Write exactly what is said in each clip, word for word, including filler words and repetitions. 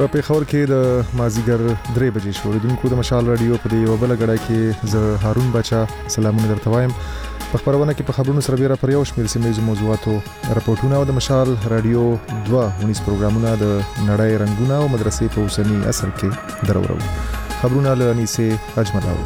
په پیښور کې د مازیګر درې بجې شو. اوریدونکو د مشال رادیو په دې یو بل غړای کې زه هارون بچا سلامونه درته وایم. په خبرونه کې په خبرونو سره بیره پر یو شمېر سیمه موضوعاتو راپورټونه او د مشال رادیو دوه ونیس پروګرامونه د نړۍ رنگونه او مدرسې په اوسنی اصل کې درورو. خبرونه له انیسه اجمل.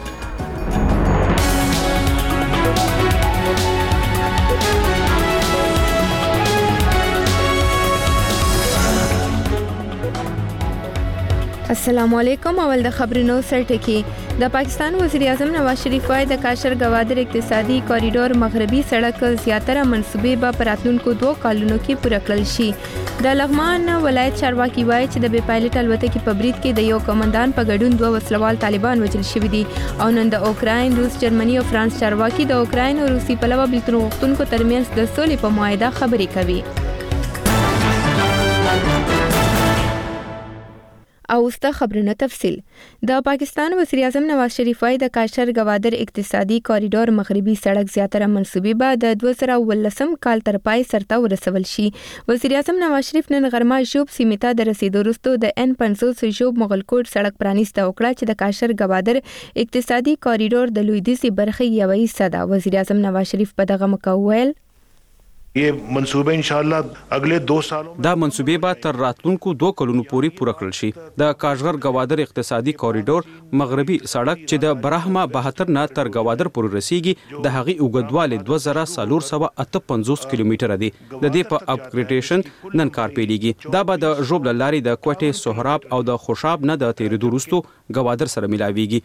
السلام علیکم. اول د خبرونو سرټکی. د پاکستان وزیر اعظم نواز شریف وايي د کاشر گوادر اقتصادي کوریډور مغربي سړک زیاتره منصوبې به په راتلونکو دوه کلونو کې پوره کړل شي. د لغمان ولایت چارواکي وايي چې د بې پایلټ الوتکې په برید کې د یو کمانډان په ګډون دوه وسلوال طالبان وژل شوي دي. او نن د اوکراین، روس، جرمني او فرانس چارواکي د اوکراین او روسي پلوه بېلتون غوښتونکو ترمنځ د سولې په معاهده خبرې کوي. او ستا خبرونه تفصیل. د پاکستان وزیر اعظم نواز شریف وايي د کاشر گوادر اقتصادي کوریډور مغربي سړک زیاتره منصوبې به د دوه زره ولسم کال تر پای سرته ورسول شي. وزیر اعظم نواز شریف نن غرمه ژوب سیمې ته د رسیدو وروسته د ان پنځوس ژوب مغلکوټ سړک پرانیسته وکړه چې د کاشر گوادر اقتصادي کوریډور د لویدیځي برخې یوه حصہ ده. وزیر اعظم نواز شریف په دغه موقع وویل یہ منصوبه انشاءاللہ اگلے دو سالوں دا منصوبې به تر راتلونکو دوه کلونو پورې پوره کړل شي. د کاشغر گوادر اقتصادي کوریډور مغربي سړک چې د برهمه بهتر نه تر گوادر پورې رسیږي د هغې اوږدوالی دوه زره څلور سوه اته پنځوس کیلومتره دی. د دې په اپګریډیشن نن کار پیلېږي. دا به د ژوب له لارې د کوټې، سهراب او د خوشاب نه د تېرېدو وروسته گوادر سره ملاویږي.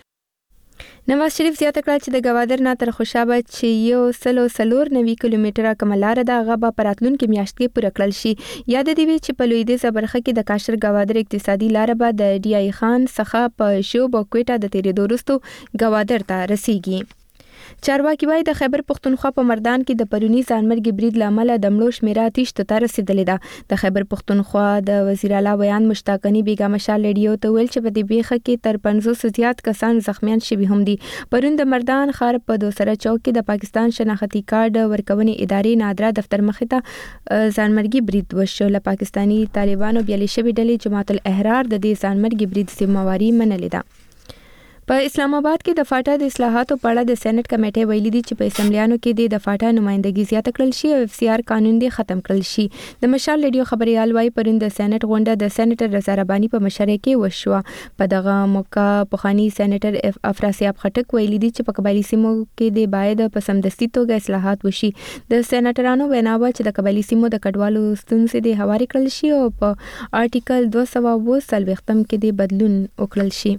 نواز شریف زیاته کړه چې د گوادر نه تر خوشابه چې یو سلو سلور نوي کیلومتره کوم لار ده هغه به په راتلونکي میاشت کې پوره کړل شي. یاد دی وی چې په لویدیځه برخه کې د کاشر گوادر اقتصادي لار به د ډي آی خان څخه په شوب او کوټه د تیرېدو وروسته گوادر ته رسیږي. چارواکي وايي د خیبر پختونخوا په مردان کې د پرونی ځانمرګي برید لامل د مړو شمیره آتش ته رسیدلې ده. د خیبر پختونخوا د وزیر اعلی بیان مشتاقنی بیگا مشال ریډیو ته ویل چې په دې بیخه کې تر پنځوس زیات کسان زخمیان شوي هم دي. پرون د مردان ښار په دوسره چوک کې د پاکستان شناختی کارت ورکونې ادارې نادرا دفتر مخې ته ځانمرګي برید وشو. له پاکستانی طالبانو بیلې شوې ډلې جماعت الاحرار د دې ځانمرګي برید ذمہواری منلې ده. په اسلام آباد کې د فاټا د اصلاحاتو په اړه د سېنات کمیټې ویلي دي چې په اسمبلیانو کې د فاټا نمائندګي زیاته کړل شي او اف سی آر قانون دی ختم کړل شي. د مشال ریډیو خبريال وايي پرون د سېنات غونډه د سېنیټر رضا رباني په مشرۍ کې وشوه. په دغه موقع پخوانی سېنیټر افراسیاب خټک ویلي دي چې په قبایلی سیمو کې د باید په سمدستي توګه اصلاحات وشي. د سېنیټرانو ویناوه چې د قبایلی سیمو د کډوالو ستونزې د هواري کړل شي او په آرټیکل دوه سوه اووه څلوېښتم کې د بدلون وکړل شي.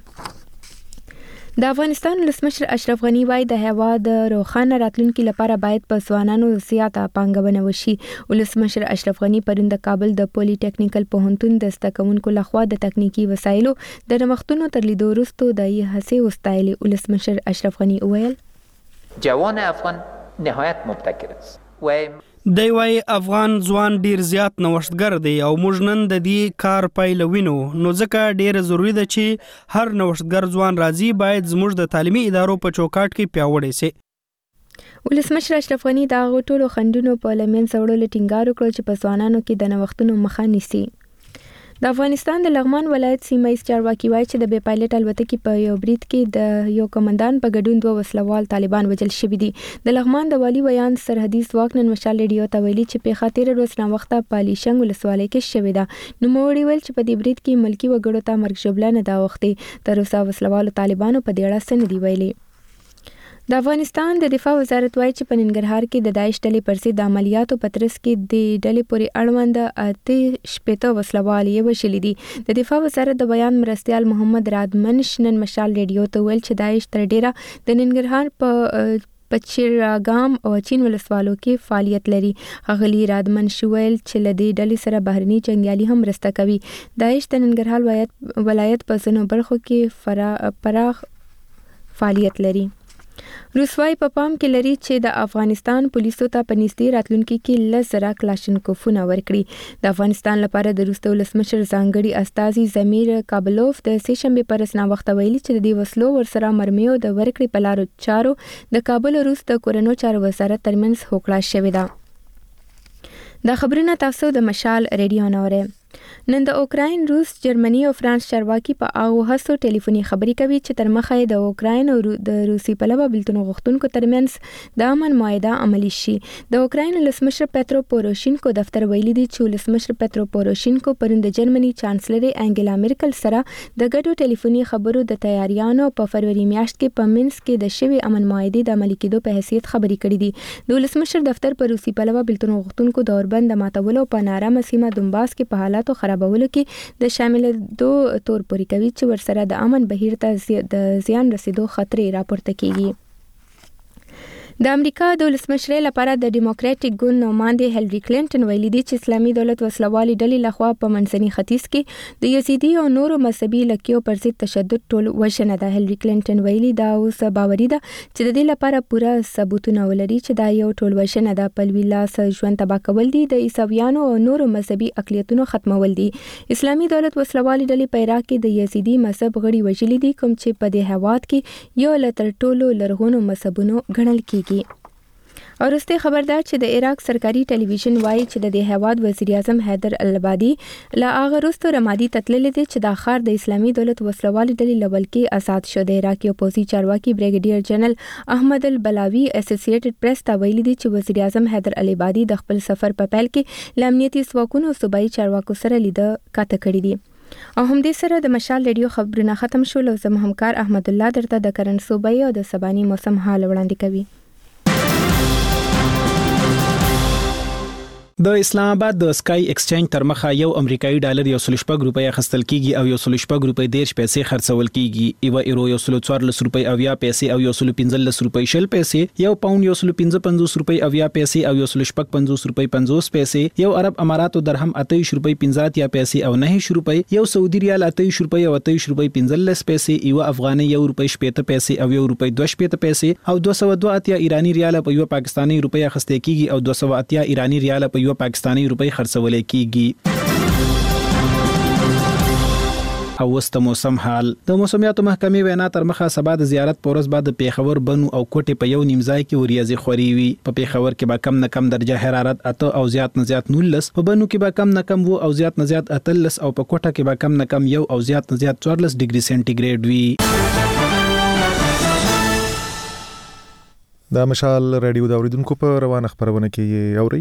د افغانستان ولسمشر اشرف غنی وايي د هیواد د روښانه راتلونکي لپاره باید په ځوانانو زیاته پانګونه وشي. ولسمشر اشرف غنی پرون د کابل د پولی ټیکنیکل پوهنتون د زده کوونکو لخوا د تکنیکی وسایلو د نوښتونو تر لیدو وروسته د یې هڅې وستایلې. ولسمشر اشرف غنی وویل جوان افغان نهایت مبتکر است و دی وايي افغان ځوان ډیر زیات نوښتګر دی او موږ نن د دې کار پایله وینو. نو ځکه ډیره ضروری ده چې هر نوښتګر ځوان راځي باید زموږ د تعلیمي ادارو په چوکاټ کې پیاوړی سي. ولسمشر اشرف غنی د هغو ټولو خنډونو په له منځه وړلو ټینګار وکړ چې په ځوانانو کې د نوښتونو مخه نیسي. د افغانستان د لغمان ولایت سیمه ایز چارواکي وايي چې د بې پایلټ الوتکې په یو برید کې د یو کمانډان په ګډون دوه وسلوال طالبان وژل شوي دي. د لغمان د والي ویان سرحدي ځواک نن مشال ریډیو ته ویلي چې پیښه تېره ورځ ناوخته په لیشنګ ولسوالۍ کې شوې ده. نوموړي ویل چې په دې برید کې ملکي وګړو ته مرګ ژوبله نه ده اوښتې. تر اوسه وسلوالو طالبانو په دې اړه څه نه دي ویلي. د افغانستان د دفاع وزارت وايي چې په ننګرهار کې د داعش ډلې پر ضد د عملیاتو په ترڅ کې د ډلې پورې اړوند اته شپېته وسلوال یې وژلي دي. د دفاع وزارت د بیان مرستیال محمد رادمنش نن مشال ریډیو ته ویل چې داعش تر ډیره د ننګرهار په پچیراګام او چین ولسوالو کې فعالیت لري. غغلی رادمن شویل چې لدی ډلې سره بهرني جنگیالي هم مرسته کوي. داعش د ننګرهار ولایت ولایت په ځینو برخو کې پراخ فعالیت لري. روسوای په پام کې لري چې د افغانستان پولیسو ته په نږدې راتلونکي کې لس زره کلاشینکوفونه ورکړي. د افغانستان لپاره د روس ولسمشر ځانګړي استازي زمیر کابلوف د سې شنبې پر ورځ ناوخته ویلي چې د دې وسلو ورسره مرمیو د ورکړې په لارو چارو د کابل روس د کورنو چارو وزارت ترمنځ هوکړه شوې ده. دا خبرونه تاسو د مشال ریډیو نه اورئ. نن د اوکراین، روس، جرمني او فرانس چارواکي په هغو هڅو ټلیفوني خبرې کوي چې تر مخه د اوکراین او د روسي پلوه بېلتون غوښتونکو ترمنځ د امن معاهده عملي شي. د اوکراین ولسمشر پیترو پوروشینکو دفتر ویلي دی چې ولسمشر پیترو پوروشینکو پرون د جرمني چانسلر انګلا میرکل سره د ګډو ټلیفوني خبرو د تیاریانو په فروری میاشت کې په مینسک کې د شوی امن معاهده د عملي کېدو په حیثیت خبرې کړې دي. د ولسمشر دفتر پر روسي پلوه بېلتون غوښتونکو د اوربند د ماتولو په نارامه سیمه دونباس کې په حالاتو خرابولو کې د شامل دو تور پوري کوي چې ورسره د امن بهیر ته د زیان رسیدو خطر راپورته کیږي. د امریکا د ولسمشرۍ لپاره د ډیموکراټیک ګوند نوماندې هیلری کلینټن ویلي دی چې اسلامي دولت وسلوالي ډلې لخوا په منځني ختیځ کې د یزیدي او نورو مذهبي لکیو پر ضد تشدد ټول وژنه ده. هیلری کلینټن ویلي دا اوس باوري ده چې د دې لپاره پوره ثبوتونه ولري چې دا یو ټول وژنه ده. په لوی لاس ژوند تباه کول دي، د عیسویانو او نورو مذهبي اقلیتونو ختمول دي. اسلامي دولت وسلوالي ډلې په عراق کې د یزیدي مذهب غړي وژلي دي، کوم چې په دې هیواد کې یو له تر ټولو لرغونو مذهبونو ګڼل کیږي. او وروستي خبردار چې د عراق سرکاري ټلویزیون وایي چې د دې هیواد وزیر اعظم حیدر العبادي لا هغه وروسته رمادي تتللی دی چې د ښار د اسلامي دولت وسلوالي ډلې له ولکې آزاد شو. د عراقي اپوزي چارواکي بریګیډیر جنرال احمد البلاوي اسوسییټډ پریس ته ویلي دی چې وزیر اعظم حیدر العبادي د خپل سفر په پیل کې له امنیتي ځواکونو او صوبایي چارواکو سره لیده کاته کړې دي. او هم دې سره د مشال ریډیو خبرونه ختم شول او زموږ همکار احمد الله درته د کرن صوبایي او د سباني موسم حال وړاندې کوي. د اسلام آباد د سکای ایکسچینج تر مخه یو امریکایي ډالر یو سل شپږ روپۍ اخیستل کیږي او یو سل شپږ روپۍ دیرش پیسې خرڅول کیږي. یو ایرو یو سل څوارلس روپۍ اویا پیسې او یو سل پنځلس روپۍ شل پیسې، یو پاوند یو سل پنځه پنځوس روپۍ اویا پیسې او یو سل شپږ پنځوس روپۍ پنځوس پیسې، یو عرب اماراتو درهم اتهش روپۍ پنځه اتیا پیسې او نهش روپۍ، یو سعودي ریال اتهش روپۍ او اتهش روپۍ پنځلس پیسې، یو افغاني یو روپۍ شپږ پیسې او یو روپۍ دوه شپږ پیسې او دوه سوه دوه اتیا ایرانی ریال په یو پاکستاني روپۍ اخیستل کیږي او دوه سوه اتیا ایرانی ریال په یو پاکستاني روپۍ خرڅول کیږي. او وست موسم حال د موسمیاتو محکمې وینا تر مخه سبا د زیارت پورس بعد د پیښور بنو او کوټه په یو نیمځای کې وریازي خوري وي. په پیښور کې به کم نه کم درجه حرارت اته او زیات نه زیات نولس، په بنو کې به کم نه کم وو او زیات نه زیات اتلس او په کوټه کې به کم نه کم یو او زیات نه زیات څوارلس ډیګري سنټیګریډ وي. د مشال ریډیو د اوریدونکو په روانه خبرونه کې اوري.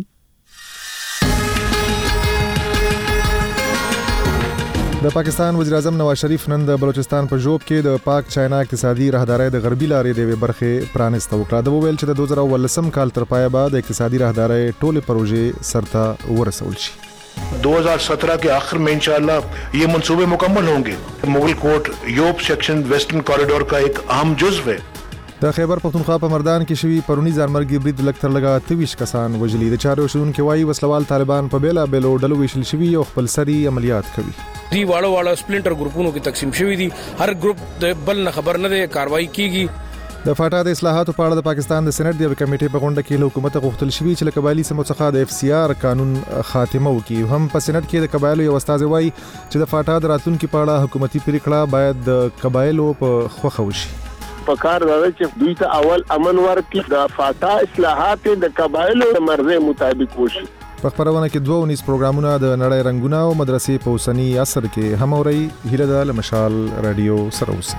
د پاکستان وزیر اعظم نواز شریف نن د بلوچستان په جوب کې د پاک چاینا اقتصادي راهدارۍ د غربي لارې د برخې پرانسته وکړه. د وویل چې د دوه زره ولسم کال تر پایه بعد اقتصادي راهدارۍ ټولې پروژې سرته ورسول شي. दो हज़ार सत्रह के आखिर में इंशाअल्लाह ये मंसूबे मुकम्मल होंगे. Mughal Kot Zhob section western corridor का एक अहम जुज़्व है. د خیبر پختونخوا په مردان کې شوی پرونی ځانمرګي برید لکتر لګا تیویش کسان وجلی. د چارو شون کې وایي وسلوال طالبان په بیلا بیلو ډلو ویشل شوی او خپل سری عملیات کوي. دی واړو واړو سپلینټر ګروپونو کې تقسیم شوی دي، هر ګروپ د بل نه خبر نه دی، کاروایی کیږي. د فاټا د اصلاحاتو په اړه د پاکستان د سېنات د کمیټې په غونډه کې له حکومت غوښتل شوی چې له قبایلی سمو څخه د اف سی آر قانون خاتمه وکړي. هم په سېنات کې د قبایلو یو استاد وایي چې د فاټا د راتلونکو په اړه حکومتي پریکړه باید د قبایلو په خوښه وشي. پکار راځي چې دوی ته اول امن ورکړي، د فاټا اصلاحات د قبایلو د مرزه مطابق وشي. په خبرونه کې دوه ونیس پروګرامونه د نړۍ رنگونه او مدرسې په اوسنی عصر کې هم اوري. هیله ده له مشال رادیو سره اوسئ.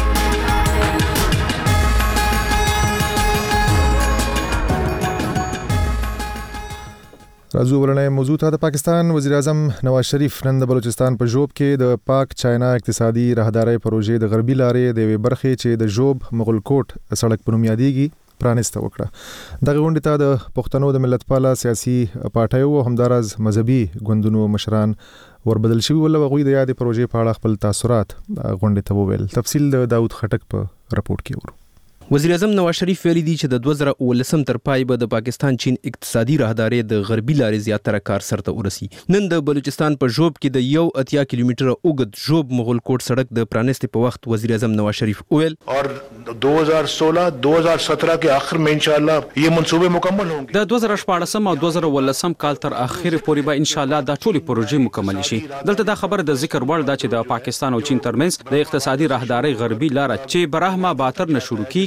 راځو ورنه موضوع ته. د پاکستان وزیر اعظم نواز شریف نن د بلوچستان په جوب کې د پاک چاینا اقتصادي راهدارۍ پروژې د غربي لارې د برخې چې د جوب مغل کوټ سړک په نوم یادېږي پرانسته وکړه. دغه غونډې ته د پښتنو د ملت پاله سیاسي پارټیو او همدارز مذهبي ګوندونو مشران وربدل شوي ول. هغوی د یادې پروژې په اړه خپل تاثرات غونډې ته وویل. تفصیل د داود خټک په رپورت کې ورو. وزیر اعظم نواز شریف ویلي دی چې د دوه زره ولسم تر پای به د پاکستان چین اقتصادي راهدارۍ د غربي لارې زیاتره کار سرته ورسي. نن د بلوچستان په جوب کې د یو اتیا کیلومتره اوږد جوب مغل کوټ سړک د پرانستې په وخت وزیر اعظم نواز شریف ویل और दो हज़ार सोलह दो हज़ार सत्रह के आखिर में इंशाअल्लाह ये मंसूबे मुकम्मल होंगे. د دوه زره شپږ او دوه زره ولسم کال تر اخر پورې به ان شاء الله دا ټولې پروژې مکمل شي. دلته دا خبره د ذکر وړ ده چې د پاکستان او چین ترمنځ د اقتصادي راهدارۍ غربي لار چې برهما باتر نه شروع کیږي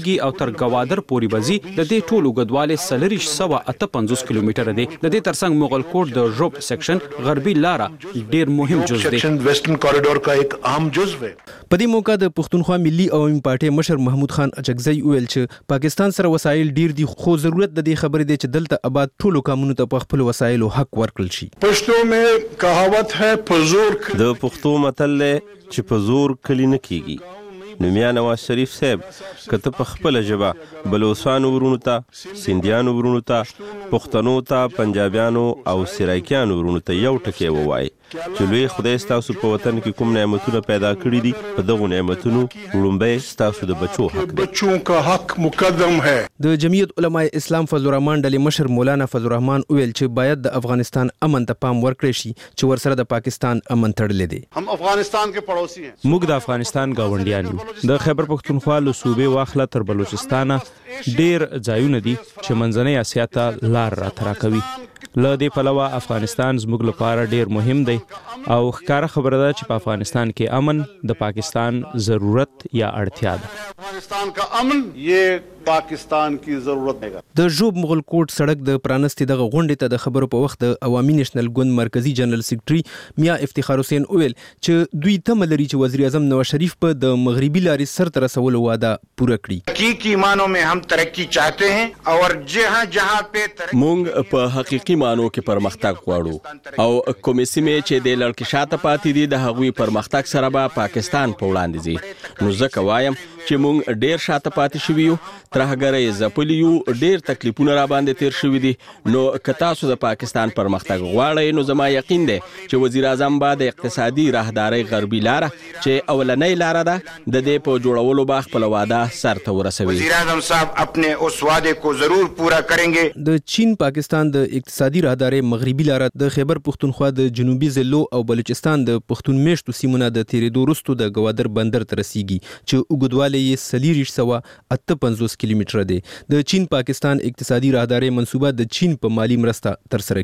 کیږي او تر گوادر پوري بزي د دې ټول وګدواله سلریش سوا اته پنځوس کیلومتره دی د دې ترڅنګ مغل کوټ د ژوب سیکشن غربي لارا ډیر مهم جز دی सेक्शन वेस्टर्न कॉरिडोर का एक अहम जुज़्व है। په دې موقع د پښتونخوا ملي عوامي پارټي مشر محمود خان اچکزی ویل چې پاکستان سره وسایل ډیر دي خو ضرورت د دې خبرې دی چې دلته آباد ټولو قانونو ته په خپل وسایلو حق ورکړل شي. پښتو مې کہاوت ہے پزور د پښتو متل چې پزور کلی نه کیږي. نو میا نواز شریف صاحب کته په خپل ژبه بلوچستان ورونو ته سندیانو ورونو ته پښتنو ته پنجابیانو او سرایکیانو ورونو ته یو ټکی ووایي چې لوی خدای ستاسو په وطن کې کوم نعمتونه پیدا کړی دي په دغه نعمتونو وړومبه ستاسو د بچو حق دی. بچو کا حق مقدم ہے. د جمعیت علماء اسلام فضل الرحمن ډلې مشر مولانا فضل الرحمن ویل چې باید د افغانستان امن ته پام ورکړي شي چې ورسره د پاکستان امن تړلې دي. هم افغانستان کې پړوسی ہیں. موږ د افغانستان گاونډیان یو. د خیبر پښتونخوا له صوبې واخله تر بلوچستانه ډیر ځایونه دي چې منځنۍ اسیا ته لار راترا کوي. له دې پلوه افغانستان زموږ لپاره ډیر مهم دی او ښکاره خبره ده چې په افغانستان کې امن د پاکستان ضرورت یا اړتیا ده. افغانستان کا امن یہ پاکستان کی ضرورت ہے. د ژوب مغل کوټ سړک د پرانستي دغه غونډې ته د خبرو په وخت د عوامي نېشنل ګوند مرکزی جنرال سیکریټري میا افتخار حسین ویل چې دوی تمه لري چې وزیر اعظم نواز شریف په د مغربي لارې سر ته رسولو وعده پوره کړي. حقیقی معنوں میں ہم ترقی چاہتے ہیں اور جہاں جہاں پہ مونږ په حقيقي معنوں کې پرمختګ غواړو او کومې سیمې چې د لړکې شاته پاتې دي د هغوی پرمختګ سره به پاکستان په وړاندې ځي. نو ځکه وایم چې مونږ ډیر شاته پاتې شوي یو ترهګرۍ ځپلي یو ډیر تکلیفونه را باندې تیر شوي دي. نو که تاسو د پاکستان پرمختګ غواړئ نو زما یقین دی چې وزیر اعظم به د اقتصادي راهدارۍ غربي لاره چې اولنۍ لاره ده د دې په جوړولو به خپل وعده سر ته ورسوي. وزیر اعظم صاحب اپنے اس وعدے کو ضرور پورا کریں گے. د چین پاکستان د اقتصادي راهدارۍ مغربي لاره د خیبر پښتونخوا د جنوبي ضلعو او بلوچستان د پښتون میشتو سیمونه د تیریدو وروسته د گوادر بندر ته رسیږي چې اوږدوالی یې سلیریش سوه اته پنځوس کیلومتره دی. د چین پاکستان اقتصادي راهدارۍ منصوبه د چین په مالی مرسته ترسره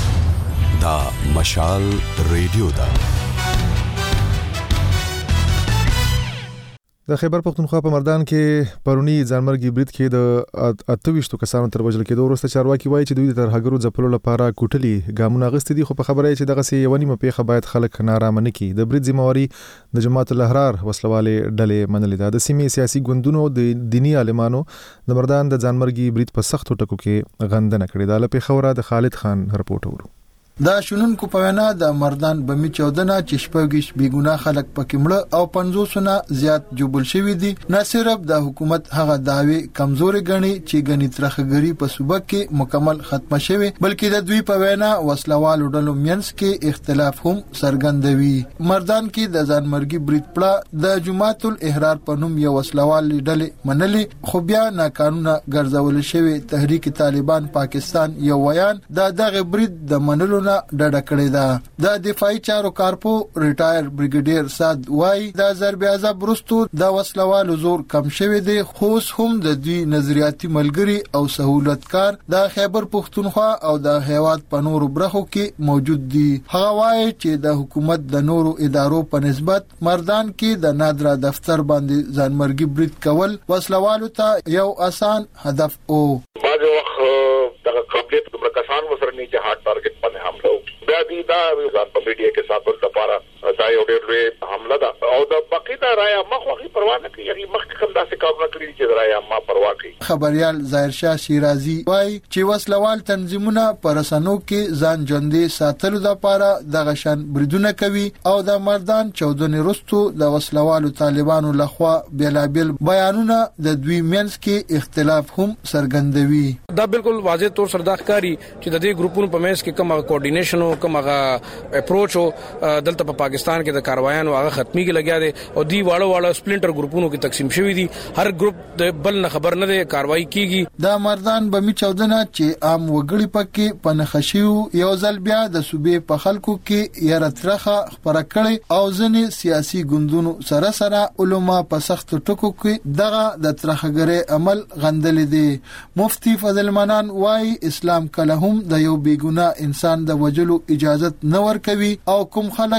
کیږي. دا مشال ریډیو ده. د خیبر پښتونخوا په مردان کې پرونی ځانمرګي برید کې د اتويشتو کسانو تر وژل کېدو وروسته چارواکي وایي چې دوی د ترهګرو ځپلو لپاره کوټلي ګامونه اخیستي دي خو په خبره چې دغه سي یو نیمه پیخه باید خلک نارامه نه کړي. د برید ذمہواری د جماعت الاحرار وسلواله ډلې منلې ده. د سیمې سیاسي ګوندونو د دینی عالمانو د مردان د ځانمرګي برید په سختو ټکو کې غندنه کړې ده. له پیښوره د خالد خان رپورټ ورو. دا شنونکو په وینا د مردان بمی چودنه چې شپږیش بیګونه خلک پکې مړه او پنځوسونه زیات جوبل شوی دي. نه صرف د حکومت هغه داوی کمزوري غني چې غني ترخګری په صوبه کې مکمل ختمه شوی بلکې د دوی په وینا وسلوالو ډلو مینس کې اختلاف هم څرګندوي. مردان کې د ځانمرګي برید پړه د جماعت الاحرار په نوم یو وسلوال ډلې منلې خو بیا ناقانونه ګرځول شوی تحریک طالبان پاکستان یو ویان د دغه برید د منلو ډډه کړې ده. د دفاعي چارو کارپو ریټایر بریګیډیر سعد وای د ضرب عذاب وروسته د وسلوالو زور کم شوی دی خو هم د دوی نظریاتي ملګری او سہولتکار د خیبر پښتونخوا او د هیواد په نورو برخو کې موجود دي. هغه وای چې د حکومت د نورو ادارو په نسبت مردان کې د نادرا دفتر باندې ځانمرګي برید کول وسلوالو ته یو آسان هدف او بعض وخت دغه قابلیت د کسان وسره نه چې هارد ټارګټ باندې حمله وکړي بیا دي دا ځان په میډیا کې ساتل لپاره دا یو ډېر لوی حمله ده او د بقیدا رایا مخوخي پروا نه کوي یعنی مخکې کوم داسې کارونه کړی چې رایا ما پروا کوي. خبريال ظاهر شاه شیرازي وای چې وسلوال تنظیمونه پر رسنو کې ځان ژوندې ساتلو لپاره د غشن بریدونه کوي او د مردان چودنې وروسته د وسلوالو طالبانو لخوا بیلابل بیانونه د دوی منځ کې اختلاف هم څرګندوي. دا بالکل واضح طور سره ښکاری چې د دې ګروپونو په منځ کې کومه کوارډینیشن او کومه اپروچ دلته په پاکستان کې د کاروایانو هغه ختمي کې لګیا دي او دی واړو واړو سپلینټر ګروپونو کې تقسیم شوی دي. هر ګروپ د بل نه خبر نه دی کاروایی کیږي. د مردان بمی چودنه چې عام وګړي پکې پنخښیو یو ځل بیا د صوبې په خلکو کې یارترخه خبره کړي او ځنې سیاسي ګوندونو سره سره علما په سخت ټکو کې دغه د ترخګری عمل غندل دي. مفتی فضل منان وای اسلام کله هم د یو بیګونه انسان د وجلو اجازه نه ورکوي او کوم خلک چې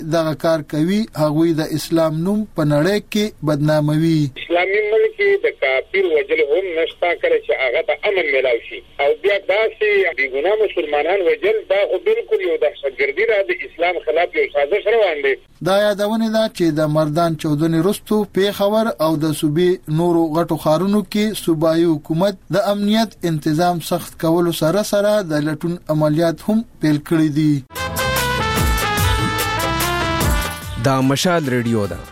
دغه کار کوي هغوی د اسلام نوم په نړۍ کې بدناموي. اسلامي ملک د کافر وجل هم نشتا کړي چې هغه ته امن ملاوي شي او بیا داسې بیګناه مسلمانان وجل دا خو بالکل یو دهشتګردي را د اسلام خلاف یو سازش روان دی. دا یادونه ده چې د مردان چودنې وروسته پیښور او د صوبې نورو غټو ښارونو کې صوبایي حکومت د امنیت تنظیم سخت کولو سره سره د لټون عملیات هم پیل کړي دي. دا مشال ریډیو ده.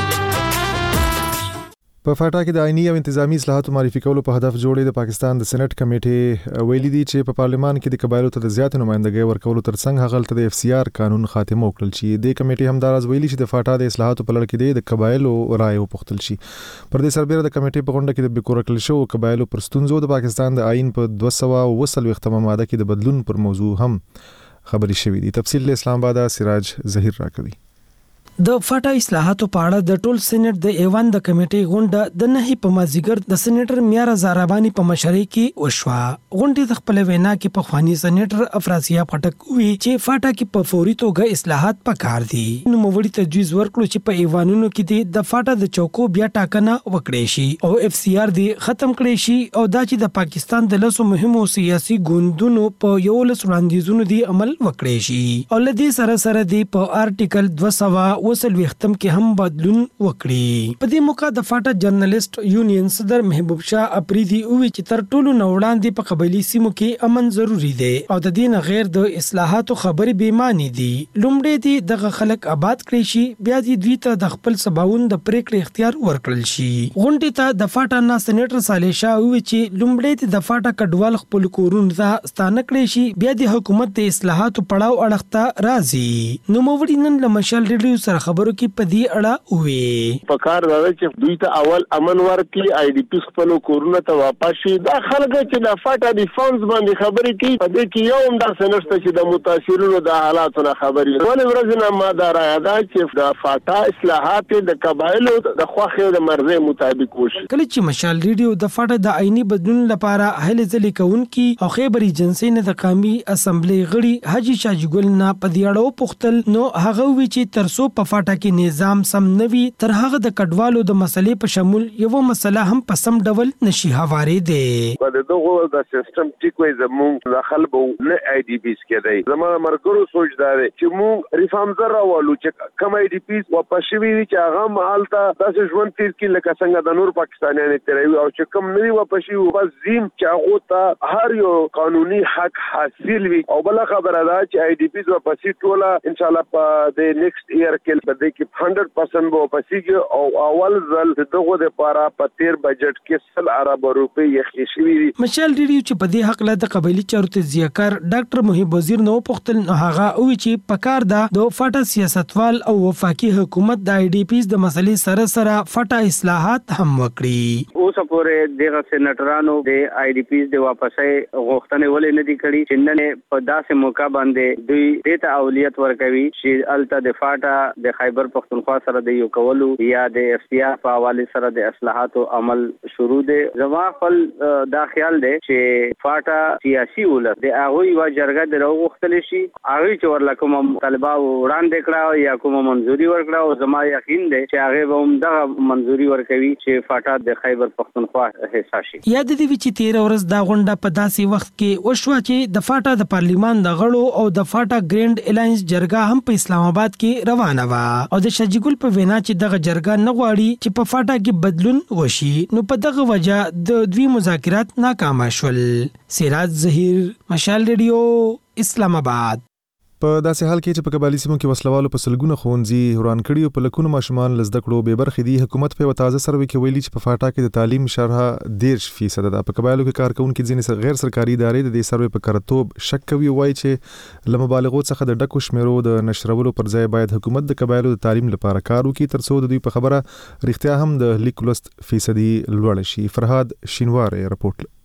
په فاټا کې د آئینی او انتظامی اصلاحاتو معرفي کولو په هدف جوړې د پاکستان د سېنات کمیټې ویلي دي چې په پارلمان کې د قبایلو ته د زیات نمائندګۍ ورکولو ترڅنګ هغه ته د اف سی آر قانون خاتمه وکړل شي. د کمیټې همداراز ویلي چې د فاټا د اصلاحاتو په لړ کې د قبایلو رائے وپوښتل شي. پر دې سربېره د کمیټې په غونډه کې د بیکورکل شو قبایلو پر ستونزو د پاکستان د آئین په دوه سوه اوه څلوېښتمه ماده کې د بدلون پر موضوع هم خبرې شوې دي. تفصیل له اسلام آباد سراج ظهیر راکوي. د فاټا اصلاحاتو په اړه د ټول سېنات د ایوان د کمیټې غونډه د نهي په مازیګر د سېنیټر میار زارابانی په مشرۍ کې وشوه. غونډې د خپل وینا کې په خواني سېنیټر افراسیا پټک وی چې فاټا کې په فوري توګه اصلاحات پکار دي. نو موړي تجویز ورکړو چې په ایوانونو کې د فاټا د چوکو بیا ټاکنه وکړي شي او اف سی آر دی ختم کړي شي او دا چې د پاکستان د لسو مهمو سیاسي ګوندونو په یو لس وړاندیزونو دی عمل وکړي شي او لدی سره سره دی په آرټیکل دوه سوه وصل وختم کې هم بدلون وکړي. په دې موقع د فاټا جرنالست یونین صدر محبوب شاه اپریدي وی چې تر ټولو نوړاندې په قبایلی سیمو کې امن ضروری دی او د دین غیر د اصلاحاتو خبرې بې معنی دي. لومړی دی دغه خلک آباد کړي شي بیا دی دوی ته د خپل سباوون د پریکړې اختیار ورکړل شي. غونډې ته د فاټا نه سېنیټر صالح شاه وی چې لومړی دی د فاټا کډوال خپل کورونه ته ستانه کړي شي بیا د حکومت د اصلاحاتو پړاو اړخته راځي. نو موړي نن له مشال ریډیو سره خبرو کې په دې اړه وې په کار راځي چې دوی ته اول امن ورکړي آی ډی پی خپل کورونه ته واپس شي. دا خلک چې د فاټا د فونز باندې خبرې کوي په دې کې یو هم دا سنشته چې د متاثرینو د حالاتو نه خبرې ولې ورځ نه ما دا را یاد چې د فاټا اصلاحات د قبایلو د خوخه د مرزه مطابق وشي. کله چې مشال ریډیو د فاټا د آئینی بدلون لپاره هلې ځلې کوونکی او خیبر ایجنسی نه د قومي اسمبلی غړي حاجی شاجګل نه په دې اړه پوښتل نو هغه وی چې ترسو په فاټا کې نظام سم نوي تر هغه د کډوالو د مسلې په شمول یو مسله هم په سم ډول نشي هوارې دي. په دغه د سیستم ټیک وي زموږ د خلکو نه آی ډی پیس کېدای زموږ مرګرو سوچ دا دی چې موږ ریفارم زره والو چې کم آی ډی پیس واپس شوي چې هغه مالته داسې ژوند تیر کې لکه څنګه د نور پاکستانیانو تیروي او چې کم نوي واپس شي بس زم چې هغه ته هر یو قانوني حق حاصل وي او بل خبره ده چې آی ډی پیس واپس ټوله ان شاء الله په د نیکسټ ایئر کې په دې کې صد پرسنټ به واپسیږي او اول ځل دغه د پاره په تیر بجټ کې سل ارب روپے یې شوي دي. مشال ریډیو چې په دې حق له د قبایلی چارو تجزیه‌کار ډاکټر محب وزیر نو پختل هغه او چې پکار دا د فاټا سیاستوال او وفاقي حکومت د آی ډی پیز د مسلې سره سره فاټا اصلاحات هم وکړي. اوس پورې دغه سېنټرانو د آی ډی پیز د واپسې غوښتنې ولې نه دي کړې چې نن په داسې موقع باندې دوی د ته اولیت ورکوي چې الته د فاټا د خیبر پختونخوا سره د یو کولو یا د اف سی آر په حواله سره د اصلاحاتو عمل شروع دي. زما خپل دا خیال دی چې فاټا سیاسي ولر د هغه یو جرګه د راغختل شي هغه چې ورلکه کوم طالبا وړاندې کړه یا کوم منځوري ورکړه او زما یقین دی چې هغه به هم دغه منځوري ورکوي چې فاټا د خیبر پختونخوا حصہ شي. یاد دی چې تیر ورځ دا غونډه په داسې وخت کې وشوه چې د فاټا د پارلیمان د غړو او د فاټا ګرینډ الاینس جرګه هم په اسلام آباد کې روانه و او د شاجګل په وینا چې دغه جرګه نه غواړي چې په فاټا کې بدلون وشي نو په دغه وجه د دوی مذاکرات ناکام شول. سراج ظهیر مشال ریډیو اسلام آباد. په داسې حال کې چې په قبایلی سیمو کې وسلوالو په سلګونه ښوونځي وران کړي او په لکونو ماشومان له زده کړو بې برخې دي. حکومت په یوه تازه سروې کې ویلي چې په فاټا کې د تعلیم شرحه دېرش فیصده ده. په قبایلو کې کارکوونکي ځینې غیر سرکاري ادارې د دې سروې په کرتوب شک کوي او وایي چې له مبالغو څخه د ډکو شمیرو د نشرولو پر ځای باید حکومت د قبایلو د تعلیم لپاره کار وکړي تر څو د دوی په خبره رښتیا هم د لیک لوست فیصدي لوړ شي. فرهاد شینوار راپورټ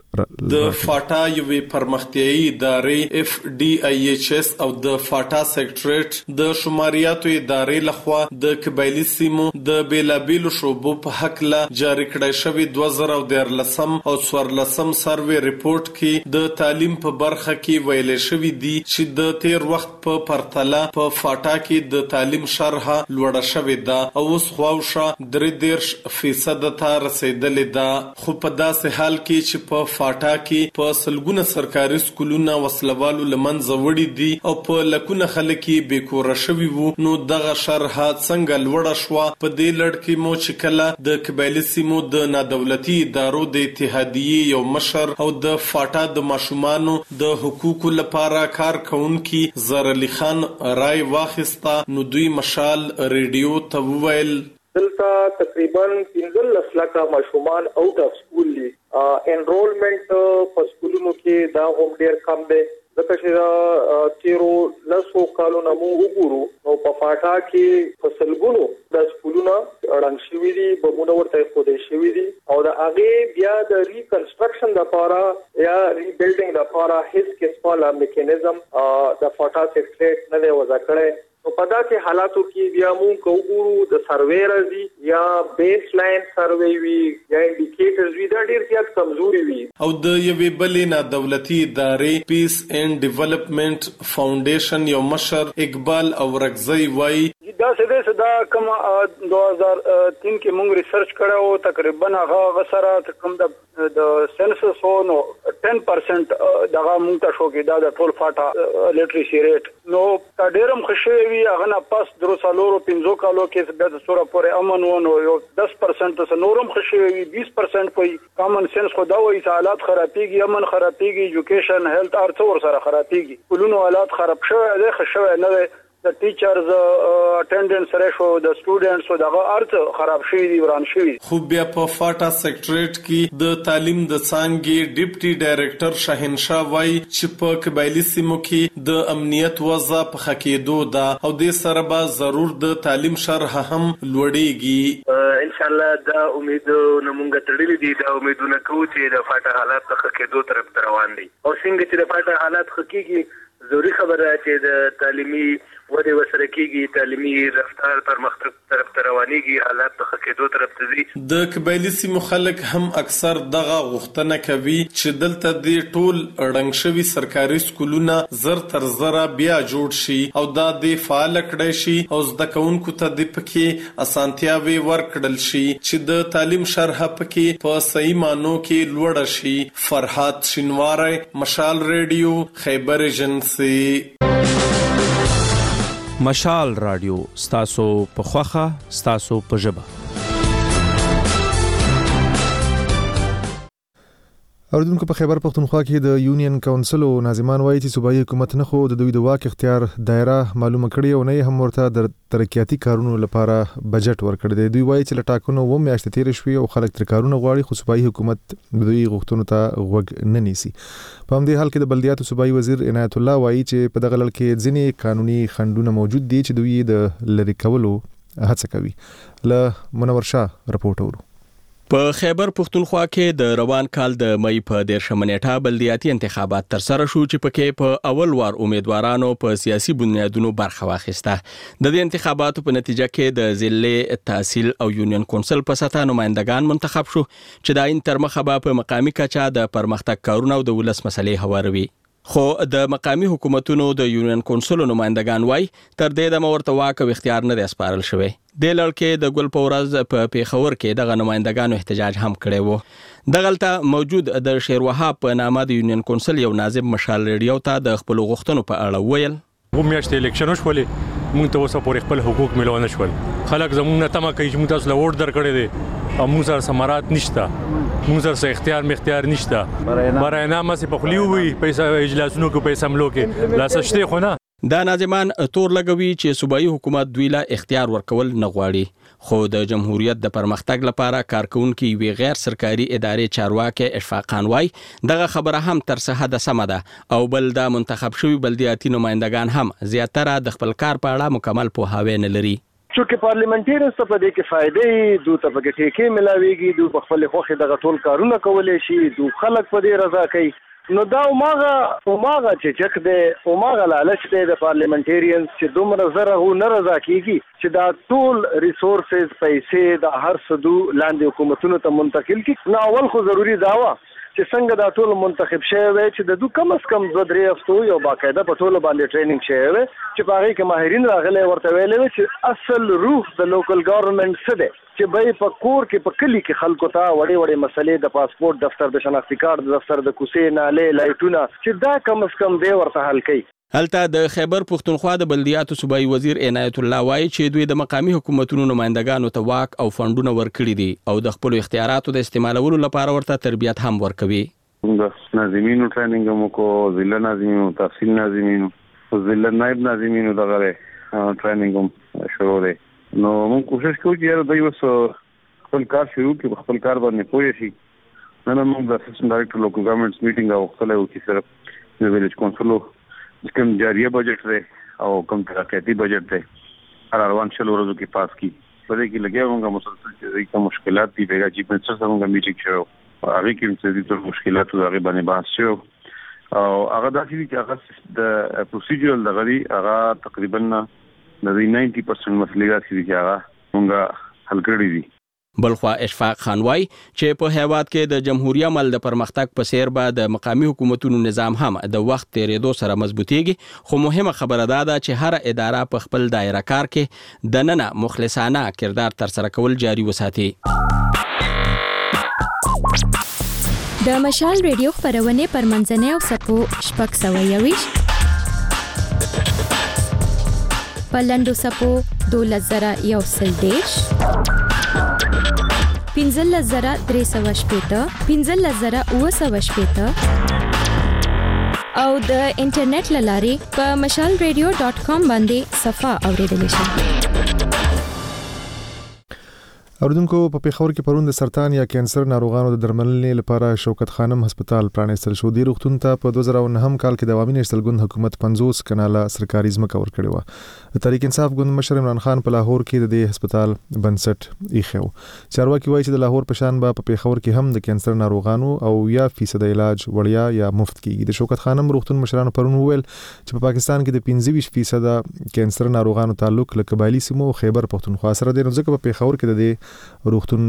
د فاټا یوې پرمختیایي ادارې اف ډي آی ایچ اس او د فاټا سیکریټریټ د شماریاتو ادارې لخوا د قبایلی سیمو د بیلابیلو شعبو په حق لا جاری کړی شوی دوه زره دیارلسم او څوارلسم سروې ریپورت کې د تعلیم په برخه کې ویل شوی دی چې د تیر وخت په پرتله په فاټا کې د تعلیم شرحه لوړه شوې ده او اوس خواوشا درې دیرش فیصد ته رسیدلې ده، خو په داسې حال کې چې په فاټا کې په سلګونه سرکاري سکولونه وسلوالو لمنځه وړي دي او په لکونه خلک یې بیکوره شوي وو، نو دغه شرحه څنګه لوړه شوه؟ په دې لړ کې مو چې کله د قبایلی سیمو د نادولتي ادارو د اتحادیې یو مشر او د فاټا د ماشومانو د حقوقو لپاره کار کوونکي زر علي خان رای واخیستا، نو دوی مشال ریډیو ته وویل دلته تقریبا پنځلس لکه ماشومان اوټ اف سکول دي. انرولمنت په سکولونو کې دا هم ډیر کم دی، ځکه چې تیرو لسو کالونو مو وګورو او په فاټا کې په سلګونو د سکولونو اړنګ شوي دي، بمونه ورته خودې شوي دي او د هغې بیا د ریکنسټرکشن لپاره یا ریبلډینګ لپاره هیڅ قسمه لا میکانیزم د فاټا سیکریټریټ نه دی وضع کړی. نو په داسې حالاتو کې بیا مونږ کوو د سروې راځي یا بیس لاین سروې وي یا انډیکیټرز وي، دا ډیر زیات کمزوري وي. او د یوې بلې نادولتي ادارې پیس اینڈ ډیولپمنٹ فاونډیشن یو مشر اقبال اورکزئی وایي دا سده سده کوم دوه هزار تین کې مونږ ریسرچ کړو، تقریبا هغه سره کوم د د سنسس هو نو ټن پرسنٹ دغه مونږ ته شو کې دا د ټول فاټا لیټریسي ریټ نو تا ډیرم خوشوي هغه نه پاس درو سالورو پنځو کالو کې د سوره پورې امن و نو یو دس پرسنٹ ته نورم خوشوي بیس پرسنٹ په کامن سنس خو دا وایي حالات خرابېږي، امن خرابېږي، ایجوکیشن هیلث ارڅ ور سره خرابېږي، کولونو حالات خراب شوی دی، خوشوي نه دی، د ټیچرز اټینډنس ریشو د سټوډنټس دغه ارڅ خراب شوی دی، وران شوی. خو بیا په فاټا سیکریټریټ کې د تعلیم د څانګې ډیپټي ډایریکټر شاهنشاه وایي چې په قبایلی سیمو کې د امنیت وضع په ښه کېدو ده او دې سره به ضرور د تعلیم شرح هم لوړیږي. ان شاء الله دا امیدونه مونږ تړلې دي، دا امیدونه کوو چې د فاټا حالات ښه کېدو طرف ته روان دي او څنګه چې د فاټا حالات ښه کېږي ضروري خبره چې د تعلیمي ودې وسره کېږي، تعلیمي رفتار پرمختګ طرف ته روانېږي، حالات د ښه کېدو طرف ته ځي. د قبایلی سیمو خلک هم اکثر دغه غوښتنه کوي چې دلته د ټول ړنګ شوي سرکاري سکولونه زر تر زره بیا جوړ شي او دا د فعال کړی شي او زده کوونکو ته د پکې اسانتیاوي ورکړل شي چې د تعلیم شرحه پکې په صحیح مانو کې لوړه شي. فرحات شینواری، مشال ریډیو، خیبر ایجنسی. مشال رادیو ستاسو په خوخه ستاسو په ژبه. اوردونکو په خیبر پختونخوا کې د یونین کونسل او ناظمان وایي چې صوبایي حکومت نه خو د دوی د واک اختیار دایره معلومه کړي او نه هم ورته د ترقیاتي کارونو لپاره بجټ ورکړي دی. دوی وایي چې لټاکونو و میاشتې تیر شوي او خلک تر کارونه غواړي، خو صوبایي حکومت د دوی غوښتنو ته غوږ نه نیسي. په همدې حال کې د بلدیاتو صوبایي وزیر عنایت الله وایي چې په دغه لړ کې ځینې قانوني خنډونه موجود دي چې دوی د لری کولو هڅه کوي. له منور شاه رپورټ اورو. په خیبر پختونخوا کې د روان کال د مئی په دیرشمه نیټه بلدیاتي انتخابات تر سره شو چې پکې په اول وار امیدوارانو په سیاسي بنیادونو برخه واخیسته. د دې انتخاباتو په نتیجه کې د ضلع تحصیل او یونین کونسل په سطح نمائندگان منتخب شو چې د عین تر مخه په مقامی کچا د پرمختګ کارونه او د ولس مسلې هواروي. خو د مقامی حکومتونو د یونین کونسل نمائندگان وای تر دې د مورته واک او اختیار نه د اسپارل شوی. د لړکې د ګل پورز په پیښور کې دغه نمائندگانو احتجاج هم کړی وو. دغلته موجود د شیروهاب په نامه د یونین کونسل یو ناظم مشال ریډیو ته د خپل غوښتنو په اړه ویل و میاشتې الیکشن وشولې، موږ ته اوسه پورې خپل حقوق ملو نه شول. خلک زموږ نه تمه کوي چې موږ تاسو له ووټ درکړی دی او موږ سره سمارات نشته، موږ سره اختیار مختیار نشته، برای نامه سي په خلیو وي پیسې اجلاسونو کې پیسې ملو کې لا سشته خو نه. دا ناظمان تور لګوي چې صوبایي حکومت دوی له اختیار ورکول نه غواړي، خو د جمهوریت د پرمختګ لپاره کارکونکو وی غیر سرکاري ادارې چارواکي اشفاق خان وای دغه خبره هم تر څه حد سمه ده او بل د منتخب شوی بلدیاتي نمائندگان هم زیاتره د خپل کار په اړه مکمل پوهاوی نه لري. چې پارلیمنټریانز ته په دې کې فائدې دوی ته په ټیکې ملاويږي دوی په خپل خوخه دغه ټول کارونه کولای شي دوی خلک په دې رضا کوي نو دا ماغه ماغه چې چک دې ماغه لالچ دې د پارلیمنټریانز چې دومره زره هو نه رضا کیږي چې دا ټول ریسورسز پیسې د هر صدو لاندې حکومتونو ته منتقل کی نو اول خو ضروری داوا چې څنګه دا ټول منتخب شوی وي چې د دوه کم از کم دوه درې هفتو یو باقاعده په ټول باندې ټریننګ شوی وي چې په هغه کې ماهرین راغلي ورته ویلي چې اصل روح د لوکل ګورنمنت څه دی چې به په کور کې په کلی کې خلکو ته وړې وړې مسلې د پاسپورت دفتر د شناختی کارت دفتر د کوڅې نالې لایټونه چې دا کم از کم دی ورته حل کوي. هلته د خیبر پښتونخوا د بلدیاتو صوبایي وزیر عنایت الله وایي چې دوی د مقامی حکومتونو نمائندګانو ته واک او فندونه ورکړي دي او د خپل اختیاراتو د استعمالولو لپاره ورته تربیت هم ورکوي. د ناظمینو ټریننګ مو کو ضلع ناظمینو تحصیل ناظمینو ضلع نائب ناظمینو دغه ټریننګ هم شروع دی نو موږ کوشش کوو چې دوی وس خپل کار شروع کړي خپل کار باندې پوه شي نن موږ د اسسټنټ ډایریکټر لوکل ګورنمنټس میټینګ او خپل او کې سره د ویلیج کونسلو کوم جاریه بجټ دی او کوم ترقیاتي بجټ دی هر روان شل ورځو کې پاس کی په دې کې لګیا موږ مسلسل چې کوم مشکلات دي بیګا چې په څه څنګه میټینګ شو هغه کې چې د مشکلاتو هغه باندې بحث شو او هغه داسې چې هغه د پروسیجرل دغه هغه تقریبا د نود پرسنټ مسلې راځي چې هغه موږ حل کړی دي. بلخوا اشفاق خان وای چې په هیواد کې د جمهوریت عمل د پرمختګ په سیر به د مقامی حکومتونو نظام هم د وخت تیریدو سره مضبوطیږي خو مهمه خبره ده چې هر اداره په خپل دایره کار کې د نن مخلصانه کردار تر سره کول جاري وساتي. د مشال ریډیو خبرونه پر منځنۍ او سپو شپږ سوه یویش پلندو سپو دولس زره یو سل دیش پنځلس زره درې سوه شپېته پنځلس زره اووه سوه شپېته او د انټرنیټ له لارې په مشال ریډیو ډاټ کام باندې صفحه اوریدلی شئ. اوردونکو په پیښور کې پرون د سرطان یا کانسر ناروغانو د درملنې لپاره شوکت خانم هسپتال پرانیستل شو. دی روغتون ته په دوه زره او نهم کال کې د عوامي نېشنل ګوند حکومت پنځوس کناله سرکاري ځمکه ورکړې وه. تحریک انصاف ګوند مشر عمران خان په لاهور کې د دې هسپتال بنسټ ایښی و. چارواکي وایي چې د لاهور په شان به په پیښور کې هم د کانسر ناروغانو او یا فیصد علاج وړیا یا مفت کیږي. د شوکت خانم روغتون مشرانو پرون وویل چې په پاکستان کې د پنځه ویشت فیصد کانسر ناروغانو تعلق له قبایلی سیمو او خیبر پښتونخوا سره دی نو ځکه په پیښور کې د دې روغتون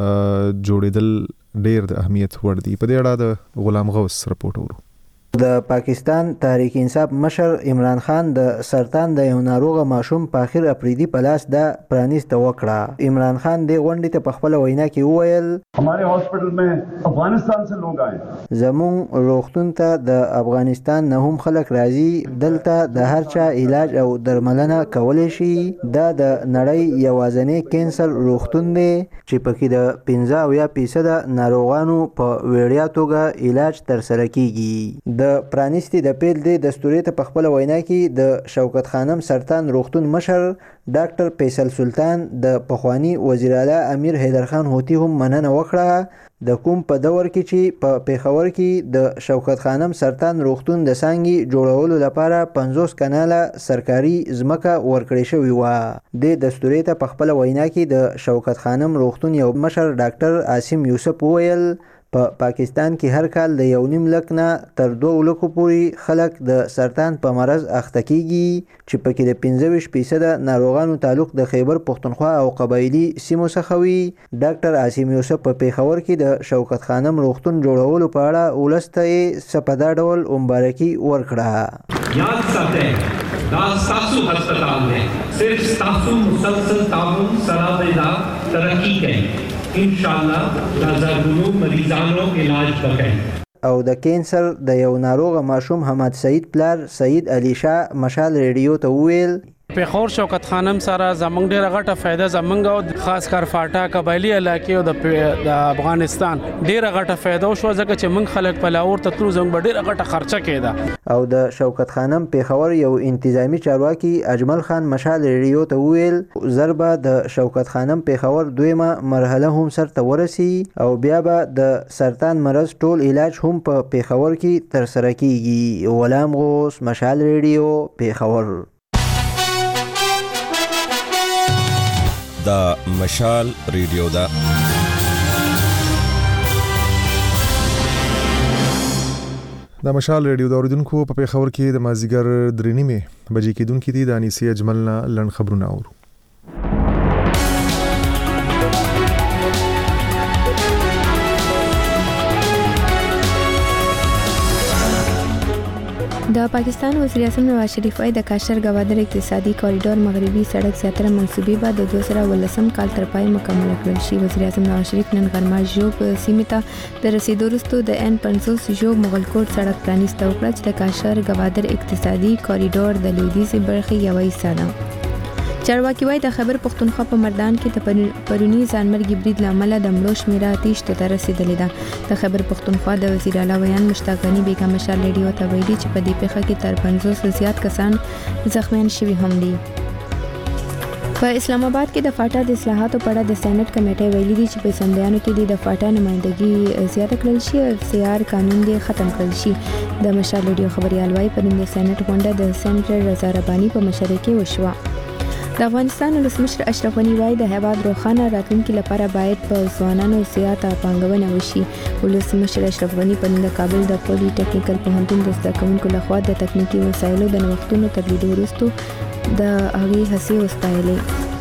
جوړېدل ډېر د اهمیت وړ دی. په دې اړه د غلام غوث رپورټ ورو. د پاکستان تحریک انصاف مشر عمران خان د سرطان د یو ناروغه ماشوم په اخر اپریدي په لاس د پرانیست وکړه. عمران خان د غونډې ته په خپل وینا کې وویل हमारे हॉस्पिटल में अफगानिस्तान से लोग आए زمون روغتون ته د افغانستان نه هم خلک راځي دلته د هر چا علاج او درملنه کولای شي. دا د نړۍ یوازینی کانسر روغتون دی چې پکې د پنځه اویا فیصد ناروغانو په وړیا توګه علاج ترسره کیږي. د پرانیستي د پیل دی دستوري ته په خپل وینا کې د شوکت خانم سرطان روغتون مشر ډاکټر فیصل سلطان د پخوانی وزیر اعلی امیر حیدر خان هوتی هم مننه وکړه. د کوم په دور کې چې په پیښور کې د شوکت خانم سرطان روغتون د څانګې جوړولو لپاره پنځوس کناله سرکاري ځمکه ورکړې شوې وه. د دستوري ته په خپل وینا کې د شوکت خانم روغتون یو مشر ډاکټر عاصم یوسف وویل په پا پاکستان کې هر کال د یو نیم لک نه تر دوه لکو پورې خلک د سرطان په مرض اخته کیږي چې پکې د پنځه ویشت فیصد ناروغانو تعلق د خیبر پښتونخوا او قبایلی سیمو څخه وي. ډاکټر عاصم یوسف په پیښور کې د شوکت خانم روغتون جوړولو په اړه ولسته یې سپدا ډول مبارکي ورکړه. یاد ساتئ دا ستاسو هسپتال دی صرف ستاسو مسلسل تعاون سره به ترقی کوي انشاءالله دا زرګونو مریضانو علاج وکړي. او د کینسر د یو ناروغ ماشوم حماد سعید پلار سعید علی شاه مشال ریډیو ته وویل پیښور شوکت خانم سره زمونږ ډیره غټه فائدہ زمونږ او خاص کر فاټا قبایلی علاقې او د افغانستان ډیره غټه فائدہ شو ځکه چې موږ خلک په لاور ته تلو زموږ ډیره غټه خرچه کېده. او د شوکت خانم پیښور یو انتظامی چارواکي اجمل خان مشال ریډیو ته وویل ضربه د شوکت خانم پیښور دویمه مرحله هم سرته ورسی او بیا به د سرطان مرض ټول علاج هم په پیښور کې تر سره کیږي. غلام غوث مشال ریډیو پیښور. دا مشال ریډیو دا د مشال ریډیو د اوریدونکو په پیښور کې د مازیګر درې نیمه بجې کېدونکې دي د انیسي اجملنا لړن خبرونه اورو. د پاکستان وزیر اعظم نواز شریف وايي د کاشر گوادر اقتصادي کوریډور مغربي سړک زیاتره منصوبې به د دوه زره ولسم کال تر پای مکمل کړل شي. وزیر اعظم نواز شریف نن غرمه ژوب سیمې ته د رسیدو وروسته د ان پنځوس ژوب مغلکوټ سړک پرانیسته وکړه چې د کاشر گوادر اقتصادي کوریډور د لویدیځي برخې یوه حصہ ده. چارواکي وايي د خیبر پختونخوا په مردان کې د پرونی ځانمرګي برید لامل د مړو شمیره تیش ته رسیدلې ده. د خیبر پختونخوا د وزیر اعلی ویان مشتاق غنی بیگم مشال ریډیو ته ویلي چې په دې پیښه کې تر پنځوس زیات کسان زخمیان شوي هم دي. په اسلام آباد کې د فاټا د اصلاحاتو په اړه د سېنات کمیټه ویلي دي چې په سندیانو کې د فاټا نمائندګي زیاته کړل شي او سیار قانون دی ختم کړل شي. د مشال ریډیو خبريال وايي په د سېنات غونډه د سېنټر رضا رباني په مشرۍ کې وشوه. د افغانستان ولسمشر اشرف غنی وايي د هیواد روښانه راتلونکي لپاره باید په ځوانانو زیاته پانګونه وشي. ولسمشر اشرف غنی په د کابل د پولی ټیکنیکل پوهنتون د زده کوونکو لخوا د تکنیکی وسایلو د نوښتونو تبلیغ وروسته د هغې هڅې وستایلې.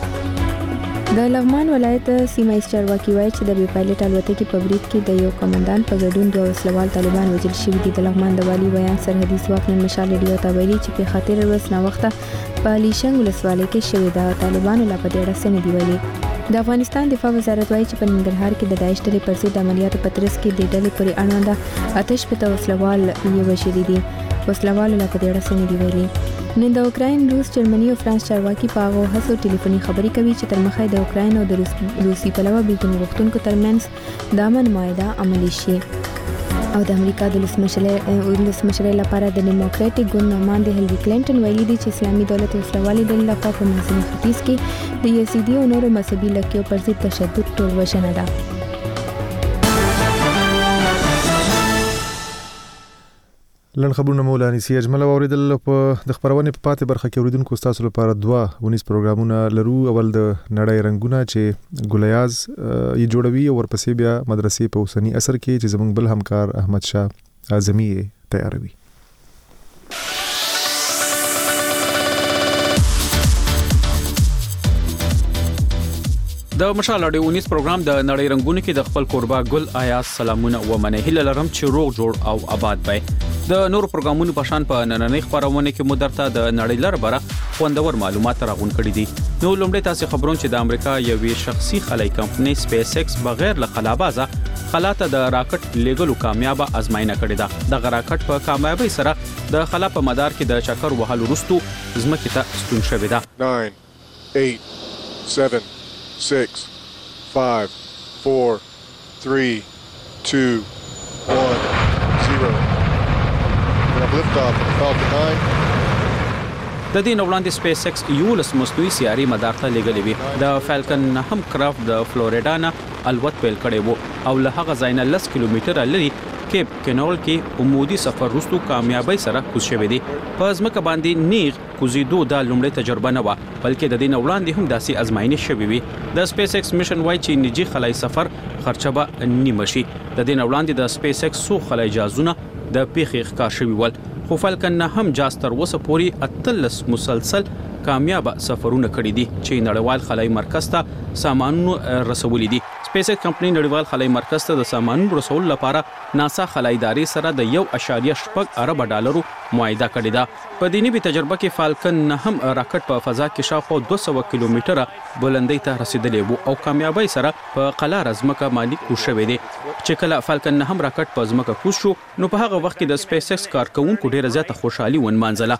د لغمان ولایت سیمه چارواکي وايي چې د بي پایلټ الوتکې په برید کې د یو کمانډان په ګډون دوه وسلوال طالبان وژل شوي دي. د لغمان د والي بیان سرحدي ځواک نن مشال ریډیو ته ویلي چې په خاطر ورځ نه وخته په لیشنګ ولسوالۍ کې شوې ده. طالبانو لا په دې اړه څه نه دي ویلي. د افغانستان دفاع وزارت وايي چې په ننګرهار کې د داعش ډلې پر ضد عملیاتو په ترڅ کې د ډلې پورې اړونده آتش پته وسلوال یې وژلي دي. وسلوالو لا په دې اړه څه نه دي ویلي. نن د اوکراین، روس، جرمني او فرانس چارواکي په هغو هڅو ټلیفوني خبرې کوي چې تر مخه د اوکراین او د روسي پلوه بیلتون غوښتونکو ترمنځ د امن معاهده عملي شي. او د امریکا د ولسمشرۍ لپاره د ډیموکراټیک ګوند نماینده هیلری کلینټن ویلي دي چې اسلامي دولت وسلوالې ډلې لخوا په منځني ختیځ کې د یزیدي او نورو مذهبي لکیو پر ضد تشدد ټول وژنه ده. لن خبرونه مولانا سی اجمل اوریدل په د خبرونه په پاتې برخه کې اوریدونکو تاسو لپاره دوا ونیس پروګرامونه لرو. اول د نړۍ رنگونه چې ګلیاز یې جوړوي او ورپسې بیا مدرسې په اوسنی اثر کې چې زموږ بل همکار احمد شاه اعظمي تیاروي. د مشال اډیو ونیس پروګرام د نړۍ رنگونه کې د خپل قربا ګل آیا سلامونه و منه هله لرم چې روغ جوړ او آباد وي. د نور پروګرامونو په شان په نننۍ خبرونه کې مدرته د نړۍ لپاره خوندور معلومات راغون کړي دي. نو لومړی تاسو خبرون چې د امریکا یوې شخصي خلای کمپنۍ سپیس ایکس بغیر له خلابازه خلاته د راکټ لیګلو کامیابه ازمایښت کړې ده. د راکټ په کامیابی سره د خلا په مدار کې د چکر وهلو وروسته ځمکې ته ستون شوې ده. nine eight seven six five four three two one zero. Liftoff of Falcon nine. د دې نو وړاندې سپیس ایکس یو لس مصنوعي سیاري مدار ته لګلې وي. د فالکن هم کرافټ د فلوریډا نه الوت پیل کړي وو او له هغه ځای نه لس کیلومتره لري کیپ کینول کې عمودي سفر وروسته کامیابی سره کوز شوی دی. په ځمکه باندې نیغ کوزیدو د لومړی تجربه نه و بلکې د دې نو وړاندې هم داسې ازمایښت شوی وي. د سپیس ایکس میشن وايي چې نجی خلای سفر خرچه به نیمه شي. د دې نو وړاندې د سپیس ایکس سو خلای جازونه د پیښې ښکار شوی ول خو فالکن نه هم جاستر وسه پوری اتلس مسلسل کامیاب سفرونه کړی دي چې نړیوال خلای مرکز ته سامانونو رسولي دي. سپیس ایکس کمپنی نړیوال خلای مرکز ته د سامانونو رسول لپاره ناسا خلای ادارې سره د یو اشاریه شپږ ارب ډالرو معاهده کړې ده. په دې نوي تجربه کې فالکن نه هم راکټ په فضا کې شاوخوا دوه سوه کیلومتره بلندۍ ته رسیدلی وو او کامیابی سره په قلار ځمکه باندې کوز شوی دی. چې کله فالکن نه هم راکټ په ځمکه کوز شو نو په هغه وخت کې د سپیس ایکس کارکونکو ډیره زیاته خوشحالي ونمانځله.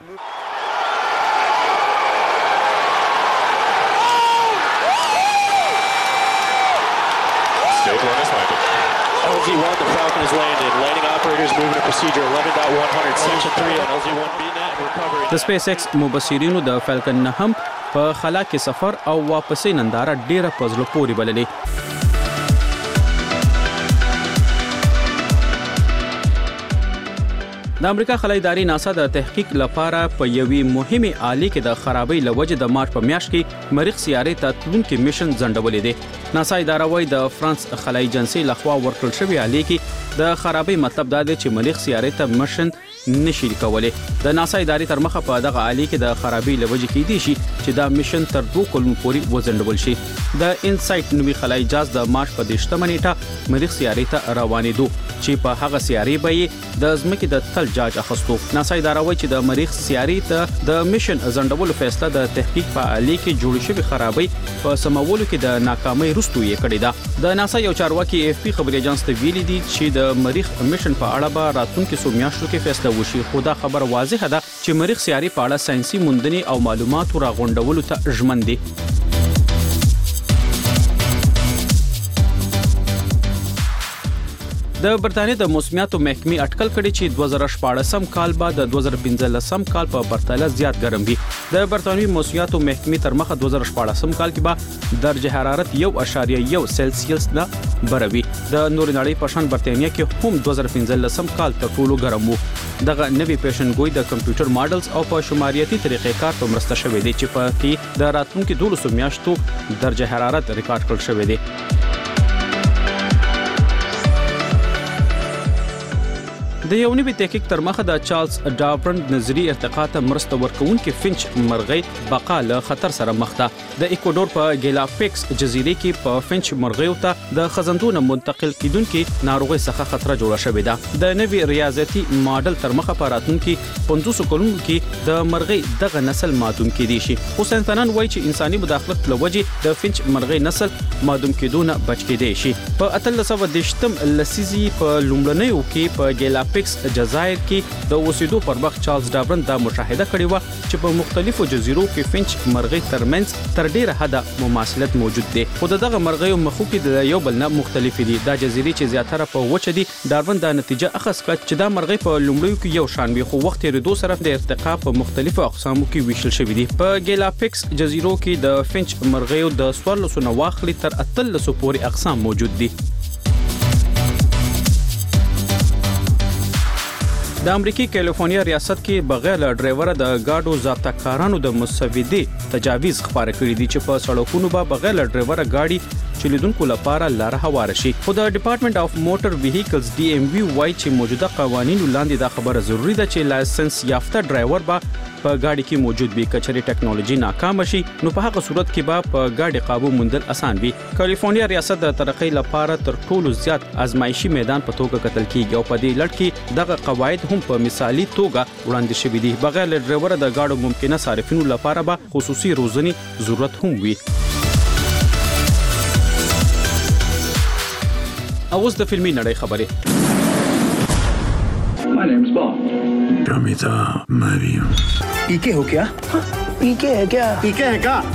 L Z one, the Falcon has landed. Landing operators moving to procedure eleven point one hundred, section three on L Z one B net recovery. د سپیس ایکس مبصرینو د فالکن نه هم په خلا کې سفر او واپسې ننداره ډیره پزړه پورې بللې. د امریکا خلای ادارې ناسا د تحقیق لپاره په یوې مهمه آلې کې د خرابۍ لوجه د مارچ په میاشت کې مریخ سیارې ته تلونکي میشن ځنډولې دي. ناسا اداره وايي د فرانس خلای ایجنسی لخوا ورکړل شوی آلې کې د خرابۍ مطلب دا دی چې مریخ سیارې ته میشن نشي کولای. د ناسا ادارې تر مخه په دغه آلې کې د خرابۍ لوجه کې دي شي چې دا میشن تر دوه کلونو پورې وځنډول شي. د انسایټ نوې خلای جهاز د مارچ په دیشتمه نیټه مریخ سیارې ته روانېدو چې په هغه سیارې به د ځمکې د تل جاج اخستو. ناسا اداره وايي چې د مریخ سیارې ته د میشن ځنډولو فیصله د تحقیق په آلې کې جوړ شوی خرابۍ په سمولو کې د ناکامۍ وروسته یې کړې ده. د ناسا یو چارواکي اف پی خبري اژانس ته ویلي دي چې د مریخ میشن په اړه به راتلونکي څو میاشتو کې فیصله وشي، خو دا خبر واضحه ده چې مریخ سیارې په اړه ساينسي موندنې او معلومات راغونډولو ته ژمن دي. د برتانیې د موسمیاتو محکمې اټکل کړي چې دوه زره شپاړسم کال بعد د دوه زره پنځلسم کال په پرتله زیات ګرم وي. د برتانیې موسمیاتو محکمې تر مخه دوه زره شپاړسم کال کې به درجه حرارت یو اعشاریه یو سلسیوس نه بروي. د نور نړۍ په شان برتانیې کې هم دوه زره پنځلسم کال تر ټولو ګرم وو. دغه نوی پیشنګوئی د کمپیوټر ماډلز او په شماریاتي طریقې کار په مرسته شوې دي چې په کې د راتلونکو دولسو میاشتو درجه حرارت ریکارډ کړل شوی دی. د یو نوي تحقیق تر مخه د چارلز ډارون نظری ارتقا ته مرسته ورکوونکي فینچ مرغۍ بقا له خطر سره مخ ده. د ایکوادور په ګیلاپیکس جزیره کې په فینچ مرغیو ته د خزندونو منتقل کیدونکي ناروغي څخه خطر جوړه شوې ده. د نوي ریاضتي ماډل تر مخه په راتلونکي پنځوس کلونو کې د مرغۍ دغه نسل معدوم کېدی شي. خو ساينسدانان وایي چې انساني مداخلت لوجې د فینچ مرغۍ نسل معدوم کېدونه بچ کېدی شي. په اتلس سوه دشتم لسیزي په لومړنیو کې په ګیلاپیکس جزایر کې د اوسېدو پر وخت چارلز ډارون دا مشاهده کړې و چې په مختلفو جزیرو کې فینچ مرغۍ ترمنځ تر ډیره حده مماثلت موجود دی. خو دغه مرغیو مخو کې د یو بل نه مختلف دي. دا جزیرې چې زیاتره په وچه دي، ډارون دا نتیجه اخذ کړه چې دا مرغۍ په لومړیو کې یو شان وي، خو وخت یې دوه سره د ارتقا په مختلفو اقسامو کې ویشل شوی دي. په ګیلاپیکس جزیرو کې د فینچ مرغیو د څوارلسو نه واخلي تر اتلسو پورې اقسام موجود دي. د امریکای کیلیفورنیا ریاست کې بغیر له ډرایوره د گاډو ضابطه کارانو د مسودې تجاویز خبره کړې دي چې په سړکونو به بغیر له ډرایوره گاډي چلیدونکو لپاره لار هواره شي. خو د ډپارټمنټ اف موټر وهیکلز ډي ام وی وايي چې موجوده قوانینو لاندې دا خبره ضروری ده چې لایسنس یافته ډرایور به په گاډي کې موجود وي. کچري ټیکنالوژي ناکام شي نو په هغه صورت کې به په گاډي قابو موندل اسان وي. کیلیفورنیا ریاست د ترقۍ لپاره تر ټولو زیات آزمایشي میدان په توګه کتل کیږي او په دې لړ کې دغه قواعد هم په مثالي توګه وړاندې شوي دي. بغیر له ډرایوره د گاډو ممکنه صارفینو لپاره به خصوصي روزنې ضرورت هم وي. اوس د فلمي نړۍ خبرې. My name's Bond. Ramita Mariam. पीके हो क्या? पीके है क्या? पीके है क्या?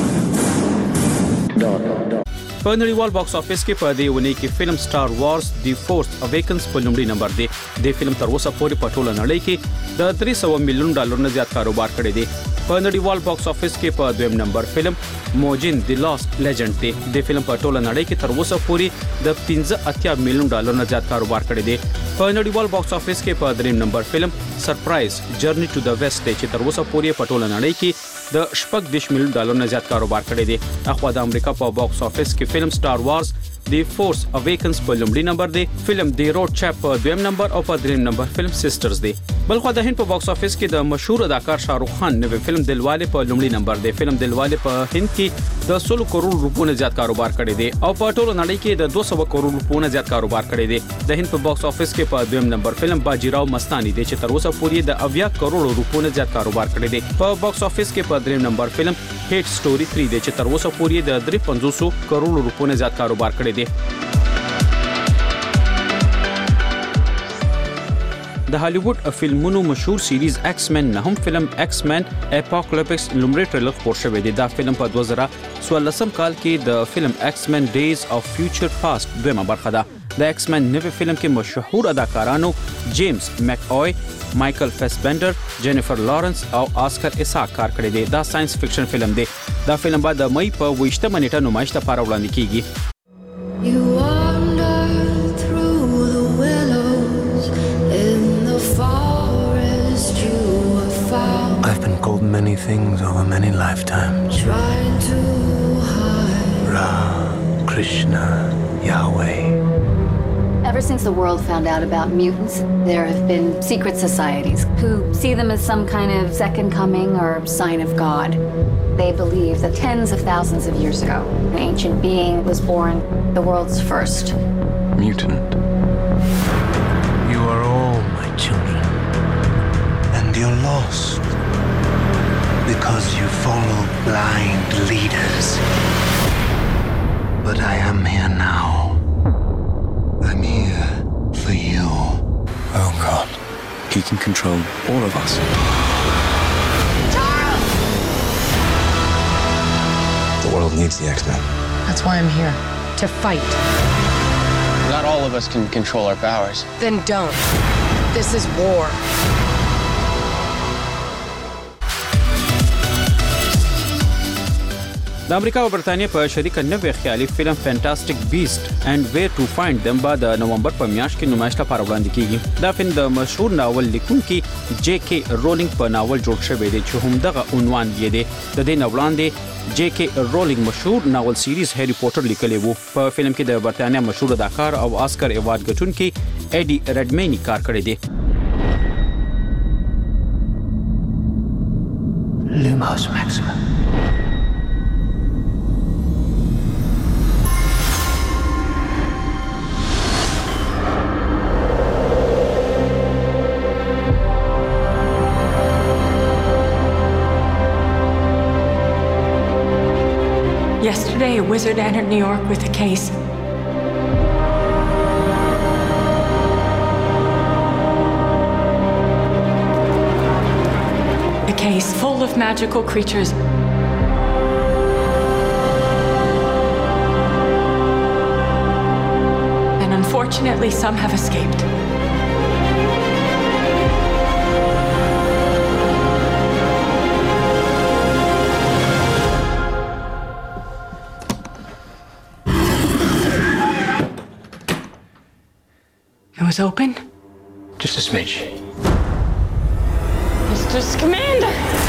په نړیوال باکس افیس کې په دې ونې کې فلم سٹار وارز دی فورس اویکنز په لومړي نمبر دی. د فلم تر اوسه پورې په ټوله نړۍ کې د درې سوه میلیون ډالر نه زیات کاروبار کړی دی. په نړیوال باکس افیس کې په دویم نمبر فلم موجین دی لاست لیجند دی. د فلم په ټوله نړۍ کې تر اوسه پورې د پنځه اتیا میلیون ډالر نه زیات کاروبار کړی دی. په نړیوال باکس افیس کې په دریم نمبر فلم سرپرایز جرنی ټو د ویسټ دی چې تر اوسه پورې په ټوله نړۍ کې د شپږ دیش میلیون ډالر نه زیات کاروبار کړی دی. اخوا د امریکا په باکس افیس کې فلم سٹار وارز دی فورس اویکنز په لومړي نمبر دی. فلم دی روډ چاپ په دویم نمبر او په دریم نمبر فلم سسټرز دی. بلخو د هند په باکس افیس کې د مشهور اداکار شاهرخ خان نوې فلم دلواله په لومړي نمبر دی. فلم دلواله په هند کې د سل کروڑ روپو نه زیات کاروبار کړی دی او په ټوله نړۍ کې د دوه سوه کروڑ روپو نه زیات کاروبار کړی دی. د هند په باکس افیس کې په دویم نمبر فلم باجیراو مستانی دی چې تر اوسه پورې د اویا کروڑ روپو نه زیات کاروبار کړی دی. په باکس افیس کې په دریم نمبر فلم هیټ سټوري تھری دی چې تر اوسه پورې د درې پنځوس کروڑ روپو نه زیات کاروبار کړی دی. د هالیوډ فلمونو مشهور سیریز ایکس مین نه هم فلم ایکس مین اپوکالیپس لومړی ټریلر خپور شوی دی. دا فلم په دوه زره څوارلسم کال کې د فلم ایکس مین ډیز اف فیوچر پاست دویمه برخه ده. د ایکس مین نوې فلم کې مشهور اداکارانو جیمز میک اوی، مایکل فیسبندر، جینیفر لارنس او آسکر ایساک کار کړی دی. دا ساينس فکشن فلم دی. دا فلم به د مئی په ویشتمه نیټه نمایش لپاره وړاندې کیږي. You wander through the willows in the fall. many things over many lifetimes. Trying too hard. Ra, Krishna, Yahweh. Ever since the world found out about mutants, there have been secret societies who see them as some kind of second coming or sign of God. They believe that tens of thousands of years ago, an ancient being was born, the world's first. Mutant. You are all my children. And you're lost. Because you follow blind leaders. But I am here now. I'm here for you. Oh God. He can control all of us. Charles! The world needs the X-Men. That's why I'm here. To fight. Not all of us can control our powers. Then don't. This is war. د امریکا او برتانیې په شریک نوې خیالي فلم فانټاستیک بیسټ اینڈ ویر ټو فایند دم به د نومبر په میاشت کې نمایش لپاره وړاندې کیږي. دا فلم د مشهور ناول لیکونکي جے کې رولینګ په ناول جوړ شوی دی چې همدغه عنوان یې دی. د دې نو وړاندې جے کې رولینګ مشهور ناول سیریز هری پوټر لیکلی وو. په فلم کې د برتانیا مشهور اداکار او آسکر ایوارډ ګټونکي ایډي ریډمینی کار کړی دی. Lumos Maxima. Yesterday, a wizard entered New York with a case. A case full of magical creatures. And unfortunately, some have escaped. It was open? Just a smidge. Mister Scamander!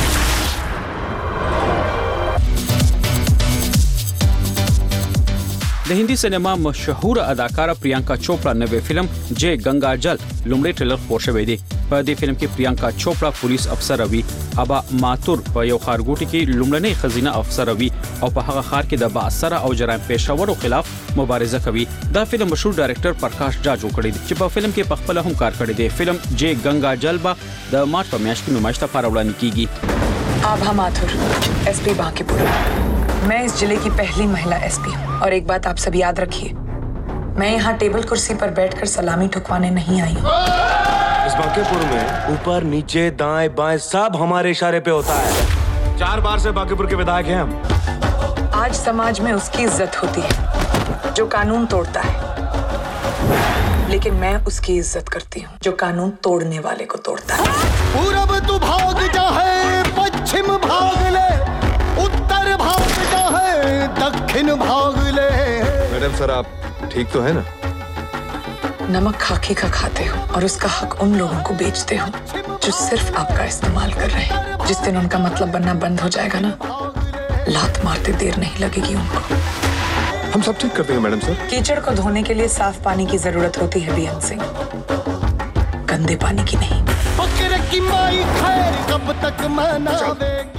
د هندي سینما مشهور اداکاره پریانکا چوپړا نوې فلم جے گنگا جل لومړی ټریلر خپور شوی دی. په دې فلم کې پریانکا چوپړا پولیس افسر وي، ابا ماتور په یو خارګوټي کې لومړنۍ خزینه افسر وي او په هغه خار کې د باثر او جرایم پېښورو خلاف مبارزه کوي. دا فلم مشهور ډایرکټر پرکاش جاج وکړی دی چې په فلم کې په خپل هم کار کړی دی. فلم جے گنگا جل با د مارچ په میاشت کې نمایش لپاره وړاندې کیږي. Abha Mathur, SP Bankipur. मैं इस जिले की पहली महिला एसपी हूँ और एक बात आप सब याद रखिए, मैं यहाँ टेबल कुर्सी पर बैठकर सलामी ठुकवाने नहीं आई हूँ. इस बांकीपुर में ऊपर नीचे दाएं बाएं सब हमारे इशारे पे होता है. चार बार से बांकीपुर के विधायक हैं हम. आज समाज में उसकी इज्जत होती है जो कानून तोड़ता है, लेकिन मैं उसकी इज्जत करती हूँ जो कानून तोड़ने वाले को तोड़ता है. पूरब तू भाग जा है, पश्चिम भाग ले, उत्तर भाग जा है, दक्षिण भाग ले. मैडम सर आप ठीक तो है ना? नमक खाके का खाते हो और उसका हक उन लोगों को बेचते हो जो सिर्फ आपका इस्तेमाल कर रहे हैं. जिस दिन उनका मतलब बनना बंद हो जाएगा ना, लात मारते देर नहीं लगेगी उनको. हम सब ठीक कर देंगे मैडम सर. कीचड़ को धोने के लिए साफ पानी की जरूरत होती है बेअंत सिंह, गंदे पानी की नहीं. फक्र की माई खैर कब तक मनावेगी.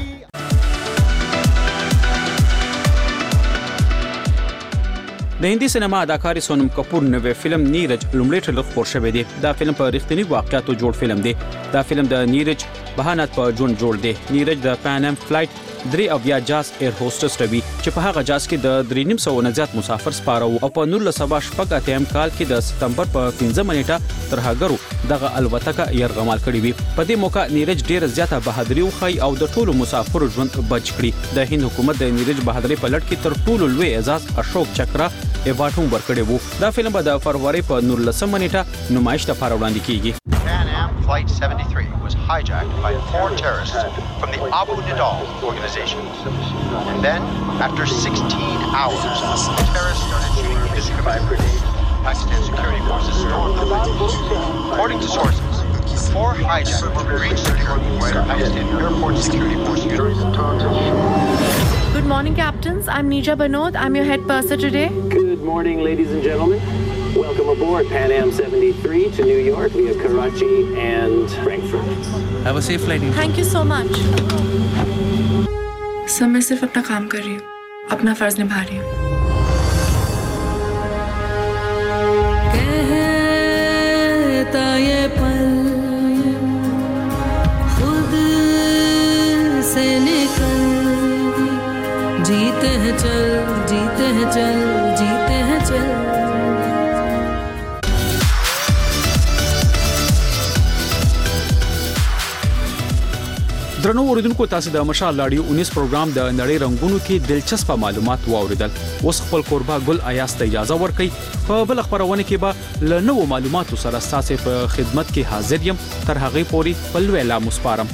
د هندي سینما اداکار سونم کپور نوې فلم نیرج لومړی ټریلر خپور شوی دی. دا فلم په رښتینی واقعیتو جوړ فلم دی. دا فلم د نیرج بهانت په جون جوړ دی. نیرج د پان ام فلایټ درې اویا جاز ایر هوسټس وي چې په هغه جاز کې د درې نیم سو نه زیات مسافر سپارو او په نور لسبا شپږ اتم کال کې د سپتمبر په پنځه نیټه تر هغه دغه الوتکه يرغمال کړی وي. په دې موقع نیرج ډیر زیاته بهادری وخی او د ټولو مسافر ژوند بچ کړی. د هند حکومت د نیرج بهادری په لړ کې تر ټولو لوی اعزاز اشوک چکرا ایوارډ هم ورکړی وو. دا فلم به د فروری په نور لسم نیټه نمایش لپاره وړاندې کیږي. Pan Am Flight seventy-three was hijacked by four terrorists from the Abu Nidal organization. And then, after sixteen hours, terrorists started shooting indiscriminately. Pakistan security forces stormed the plane. According to sources, four hijackers breached security at Pakistan Airport Security Force units. Good morning, captains. I'm Neeja Banod. I'm your head purser today. Good morning, ladies and gentlemen. Welcome aboard Pan Am seventy-three to New York via Karachi and Frankfurt. Have a safe flight. Thank you so much. Sir मैं सिर्फ अपना काम कर रही हूँ, अपना फर्ज निभा रही हूँ। कहता ये पल खुद से निकल, जीते हैं चल, जीते हैं चल, जीते हैं चल। درنو اوریدونکو تاسو د مشال رادیو انیس پروګرام د نړۍ رنگونو کې دلچسپ معلومات واوریدل. اوس خپل قربا ګل ایاس ته اجازه ورکړئ. په بل خبرونه کې به له نوو معلوماتو سره تاسو په خدمت کې حاضر یم. تر هغه پورې په لویلا مسپارم.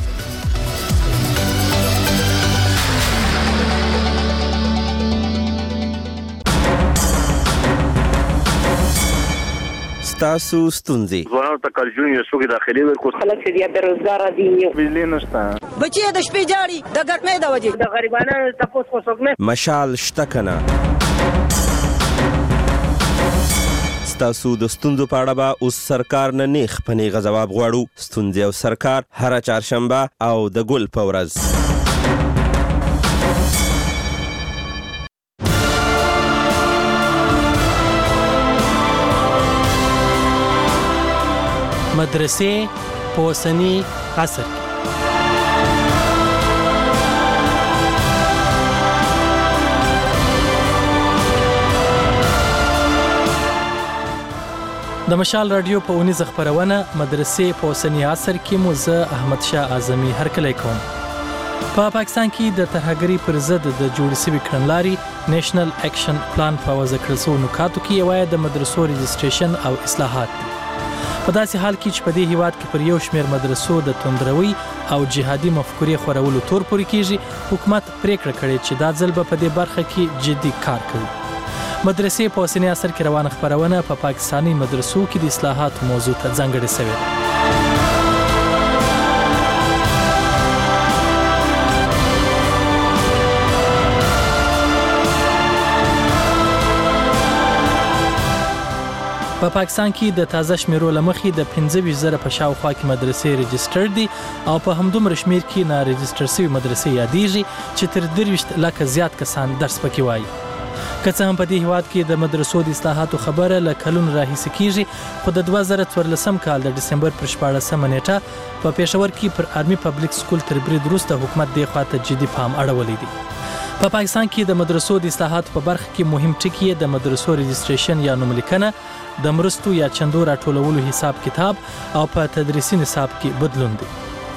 تاسو ستونزې ځوانانو ته کارجون یو څوک داخلي ورکو خلک چې بے روزګار دي بجلی نشته بچي د شپې جاړي د ګرمۍ د وجې د غریبانو تاسو کو څوک نه مشال شته کنه تاسو د ستونزو په اړه به اوس سرکار نه نیخ پنیغه جواب غواړو. ستونزې او سرکار هر چهارشنبه او د ګل په ورځ. مدرسې په اوسني عصر کې د مشال رادیو په اونیزه خبرونه مدرسې په اوسني عصر کې مو زه احمد شاه اعظمي هرکلی کوم. په پا پاکستان کې د ترهګرۍ پر ضد د جوړ شوي کړنلارې نېشنل اکشن پلان په وضع کړل شوو نکاتو کې یوه د مدرسو رجسټریشن او اصلاحات دي. په داسې حال کې چې په دې هیواد کې پر یو شمېر مدرسو د توندروي او جهادي مفکورې خورولو تور پورې کېږي، حکومت پریکړه کړې چې دا ځل به په دې برخه کې جدي کار کوي. مدرسې په اوسني عصر کې روانه خبرونه په پاکستاني مدرسو کې د اصلاحاتو موضوع ته ځانګړې شوې ده. په پا پاکستان کې د تازه شمیرو لمخې د پنځه ویشت زره په شاوخوا کې مدرسې رجسټر دي او په همدومره شمیر کې نه رجسټر شوي مدرسې یادېږي چې تر درویشت لکه زیات کسان درس پکې وایي. که څه هم په دې هیواد کې د مدرسو د اصلاحاتو خبره له کلونو راهیسې کېږي، خو د دوه زره څوارلسم کال د ډسمبر پر شپاړسمه نیټه په پېښور کې پر آرمي پبلیک سکول تر برید وروسته حکومت دې خواته جدي پام اړولی دی. په پا پاکستان کې د مدرسو د اصلاحاتو په برخه کې مهم ټکي د مدرسو رجسټریشن یا نوملیکنه، د مرستو یا چندو راټولولو حساب کتاب او په تدریسي نصاب کې بدلون دی.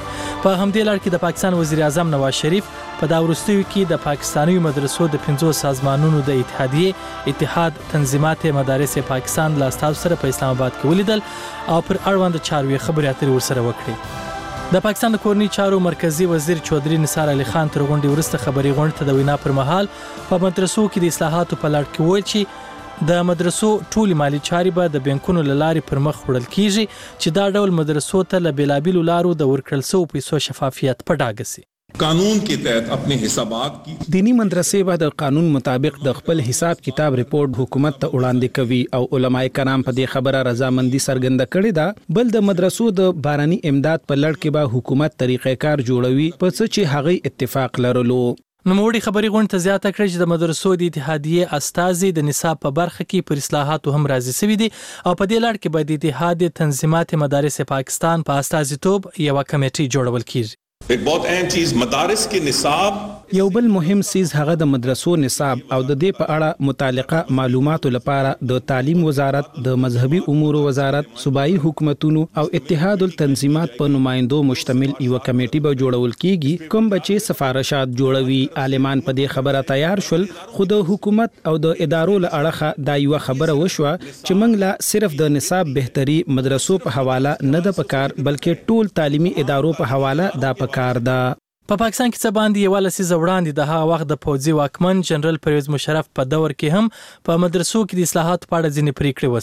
په همدې لړ کې د پاکستان وزیر اعظم نواز شریف په دا وروستیو کې د پاکستاني مدرسو د پنځو سازمانونو د اتحادیې اتحاد تنظیمات مدارس پاکستان له استازو سره په اسلام آباد کې ولیدل او پر اړوند چارو خبرې اترې ورسره وکړې. د پاکستان د کورني چارو مرکزی وزیر چودري نثار علي خان تر غونډې وروسته خبري غونډې ته د وینا پر مهال په مدرسو کې د اصلاحاتو په لړ کې ویل چې د مدرسو ټولې مالی چارې به د بانکونو له لارې پر مخ وړل کیږي چې دا ډول مدرسو ته له بېلابېلو لارو د ورکړل شویو پیسو شفافیت په ډاګه سي. قانون کے تحت اپنے حسابات کی دینی مدرسې به د قانون مطابق د خپل حساب کتاب ریپورت حکومت ته وړاندې کوي او علماء کرام په دې خبره رضامندي څرګنده کړې ده. بل د مدرسو د باراني امداد په لړ کې به حکومت طریقې کار جوړوي په څه چې هغه اتفاق لرلو. نوموړي خبري غونډه ته زیاته کړې چې د مدرسو د اتحادیې استازي د نصاب په برخه کې پر اصلاحاتو هم راضي شوي دي او په دې لړ کې به د اتحاد تنظیمات مدارس پاکستان په استازیتوب یوه کمیټې جوړول کیږي. ایک بہت اہم چیز مدارس کے نصاب یو بل مهم سیز هغه د مدرسو نصاب او د دې په اړه متعلقه معلوماتو لپاره د تعلیم وزارت، د مذهبي امور وزارت، صوبایي حکومتونو او اتحاد التنظیمات په نمائندو مشتمل یو کمیټي به جوړول کیږي کوم بچي سفارشات جوړوي. عالمان په دې خبره تیار شول، خو د حکومت او د ادارو له اړخه دا یو خبره وشوه چې موږ لا صرف د نصاب بهتري مدرسو په حواله نه د پکار بلکې ټول تعلیمي ادارو په حواله دا پکار ده. په پاکستان کې څه باندې یوه لسیزه وړاندې د هغه وخت د پوځي واکمن جنرال پرویز مشرف په دور کې هم په مدرسو کې د اصلاحاتو په اړه ځینې پریکړې وسوې.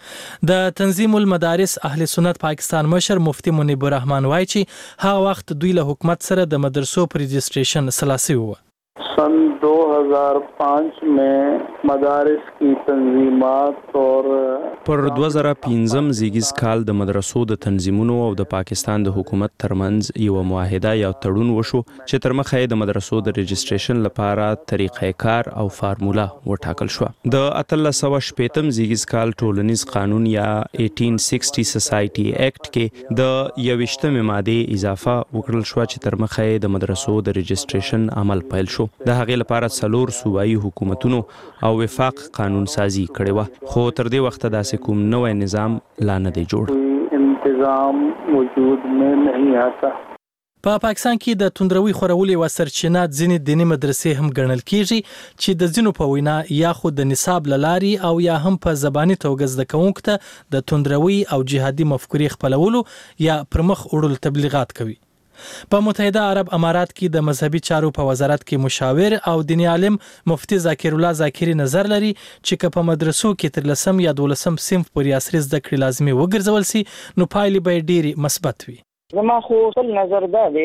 د تنظیم المدارس اهل سنت پاکستان مشر مفتی منیب الرحمن وایي چې هغه وخت دوی له حکومت سره د مدرسو پر رجسٹریشن سلاسي وو. सन दो हज़ार पाँच में मदारिस की तंजीमात और پر دوه زره پنځم زیږیز کال د مدرسو د تنظیمونو او د پاکستان د حکومت ترمنځ یو معاهده یا تړون وشو چې تر مخه د مدرسو د رجسټریشن لپاره طریقې کار او فارمولا وټاکل شو. د اتلس سوه شپږم زیږیز کال ټولنیز قانون یا اټین سکسټي سوسایټي اکټ کې د یوویشتمې ماده اضافه وکړل شو چې تر مخه د مدرسو د رجسټریشن عمل پیل شو. د هغې لپاره څلور صوبایي حکومتونو او وفاق قانون سازي کړې وه، خو تر دې وخته داسې کوم نوی نظام لا نه دی جوړ. انتظام وجود میں نہیں آتا. په پاکستان کې د توندروي خورولې و سرچینه ځینې دیني مدرسې هم ګڼل کیږي چې د ځینو په وینا یا خو د نصاب لاري او یا هم په زباني توګه زده کوونکو ته د توندروي او جهادي مفکورې خپلولو یا پرمخ وړلو تبلیغات کوي. په متحده عرب امارات کې د مذهبي چارو په وزارت کې مشاور او دیني عالم مفتی ذاکر الله ذاکری نظر لري چې که په مدرسو کې تر لسم یا دولسم صنف پورې عصري زده کړې لازمي وګرځول سي نو پایلې به ډېرې مثبت وي. زما خو خپل نظر دا دی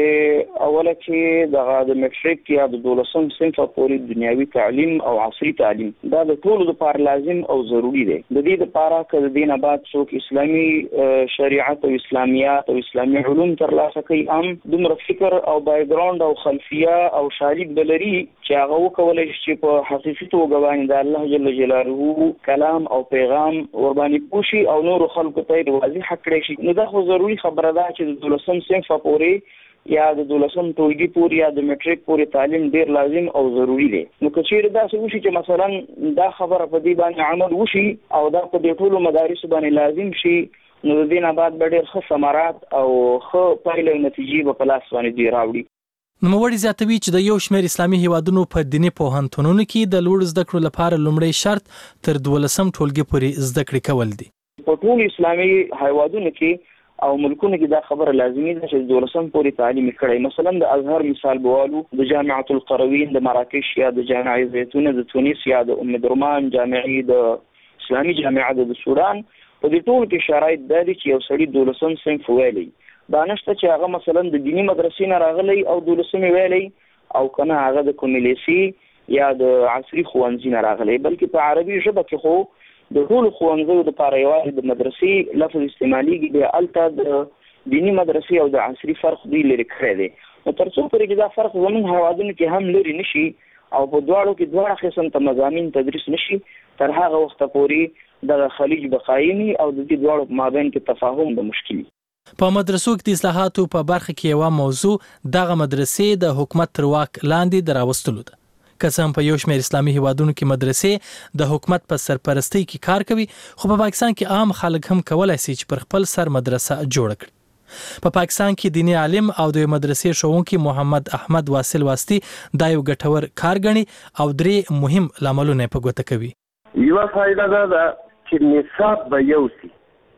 چې اوله کې دغه د میټریک یا د دولسم صنف پورې دنیوي تعلیم او عصري تعلیم دا د ټولو لپاره لازم او ضروری دی. د دې لپاره چې د دین بعد څوک اسلامي شریعت او اسلامیات او اسلامي علوم ترلاسه کوي هم دومره فکر او بیک ګراوند او خلفیه او شالید بلري چې هغه وکولای شي چې په حقیقي توګه باندې د الله جل جلاله کلام او پیغام ور باندې پوښي او نور خلکو ته واضح کړی شي. نو دا خو ضروری خبره ده چې د دولسم صنف پورې یا د دولسم ټولګي پورې یا د میټریک پورې تعلیم ډیر لازم او ضروری دی. نو که چیرې داسې وشي چې مثلا دا خبره په دې باندې عمل وشي او دا په دې ټولو مدارسو باندې لازم شي نو د دې نه بعد به ډېر ښه ثمرات او ښه پایلې او نتیجې به په لاس باندې دی راوړي. نوموړي زیاتوي چې د یو شمېر اسلامي هیوادونو په دیني پوهنتونونو کې د لوړ زده کړو لپاره لومړی شرط تر دولسم ټولګي پورې زده کړې کول دي. په ټول اسلامي هیوادونو کې او ملکونو کې دا خبره لازمي ده چې دولسم پورې تعلیم کړي. مثلا د ازهر مثال بوالو د جامعه القروین د مراکش یا د جامعه زیتون د تونس یا د ام درمان جامعه د اسلامي جامعه د سودان په دې ټول کې شرایط د دې چې یو سړي دولسم صنف ویلي دا نشته چې هغه مثلا د دینی مدرسې نه راغلی او دولسم ویلي او کنه هغه د کوملیسي یا د عصري ښوونځي نه راغلی، بلکې په عربي ژبه کې خو د ټول ښوونځیو لپاره یوازې د مدرسې لفظ استعمالېږي، بیا هلته د دینی مدرسې او د عصري فرق دوی لرې کړی دی. نو تر څو پورې چې دا فرق زموږ هیوادونو کې هم لرې نه شي او په دواړو کې دواړه قسم ته مضامین تدریس نه شي تر هغه وخته پورې د خلیج بقایمي او د دې دواړو په مابین کې تفاهم به مشکل وي. په مدرسو کې د اصلاحاتو په برخه کې یوه موضوع دغه مدرسې د حکومت تر واک لاندې د راوستلو ده. که څه هم په یو شمېر اسلامي هیوادونو کې مدرسې د حکومت په سرپرستۍ کې کار کوي، خو په پاکستان کې عام خلک هم کولی شي چې پر خپل سر مدرسه جوړه کړي. په پا پاکستان کې دیني عالم او د مدرسې ښوونکي محمد احمد واصل واسطي دا یو ګټور کار ګڼي او درې مهم لاملونه په ګوته کوي. یوه فایده دا ده چې نصاب به یو سي،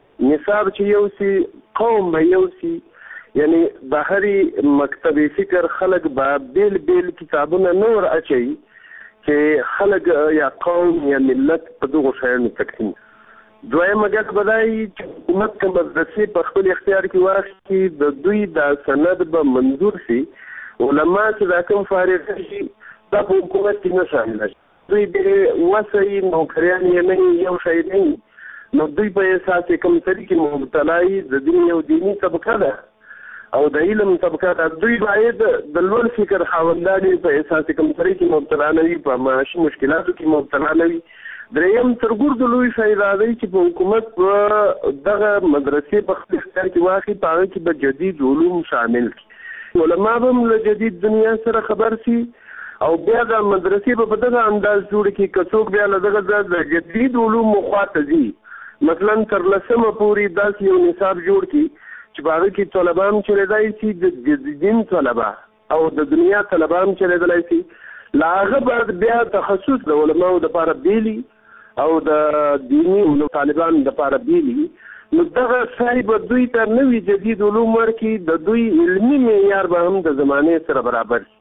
نصاب چې یو سي قوم به یو سي، یعنی بهري مکتبي فکر خلق به بیل بیل کتابونه نور اچي چې خلق یا قوم یا ملت په دغه شیانو تقسیم. دویمه ګټه به دا وي چې حکومت که مدرسې په خپل اختیار کې واخلي د دوی دا سند به منظور شي، علما چې دا کوم فارغ شي دا په حکومت کې نه شامله شي، دوی بې وسه یي نوکریان یې نه یو شی نه وي، نو دوی په اساس کوم سړي کې مبتلا وي د دین یو دیني طبقه ده او د علم طبقه ده، دوی باید د لوړ فکر خاوندان په اساس کوم سړي کې مبتلا نه وي، په معاشي مشکلاتو کې مبتلا نه وي. دریم تر ګردو لوی شی دا دی چې په حکومت په دغه مدرسې په خپل اختیار کې واخلي، په هغه کې به جدید علوم شامل کړي، علما به هم له جدید دنیا سره خبر سي او بیا د مدرسې په دغه انداز جوړ کړي که څوک بیا له دغه د جدید علومو خواته ځي، مثلا تر لسمه پورې داسې یو نصاب جوړ کړي چې په هغه کې طلبه هم چلېدای شي، د دین طلبه او د دنیا طلبه هم چلېدلی شي، له هغه بعد بیا تخصص د علماو دپاره بیلي او د دیني طالبانو دپاره بیلي، نو دغه ځای به دوی ته نوي جدید علوم ورکړي، د دوی علمي معیار به هم د زمانې سره برابر شي.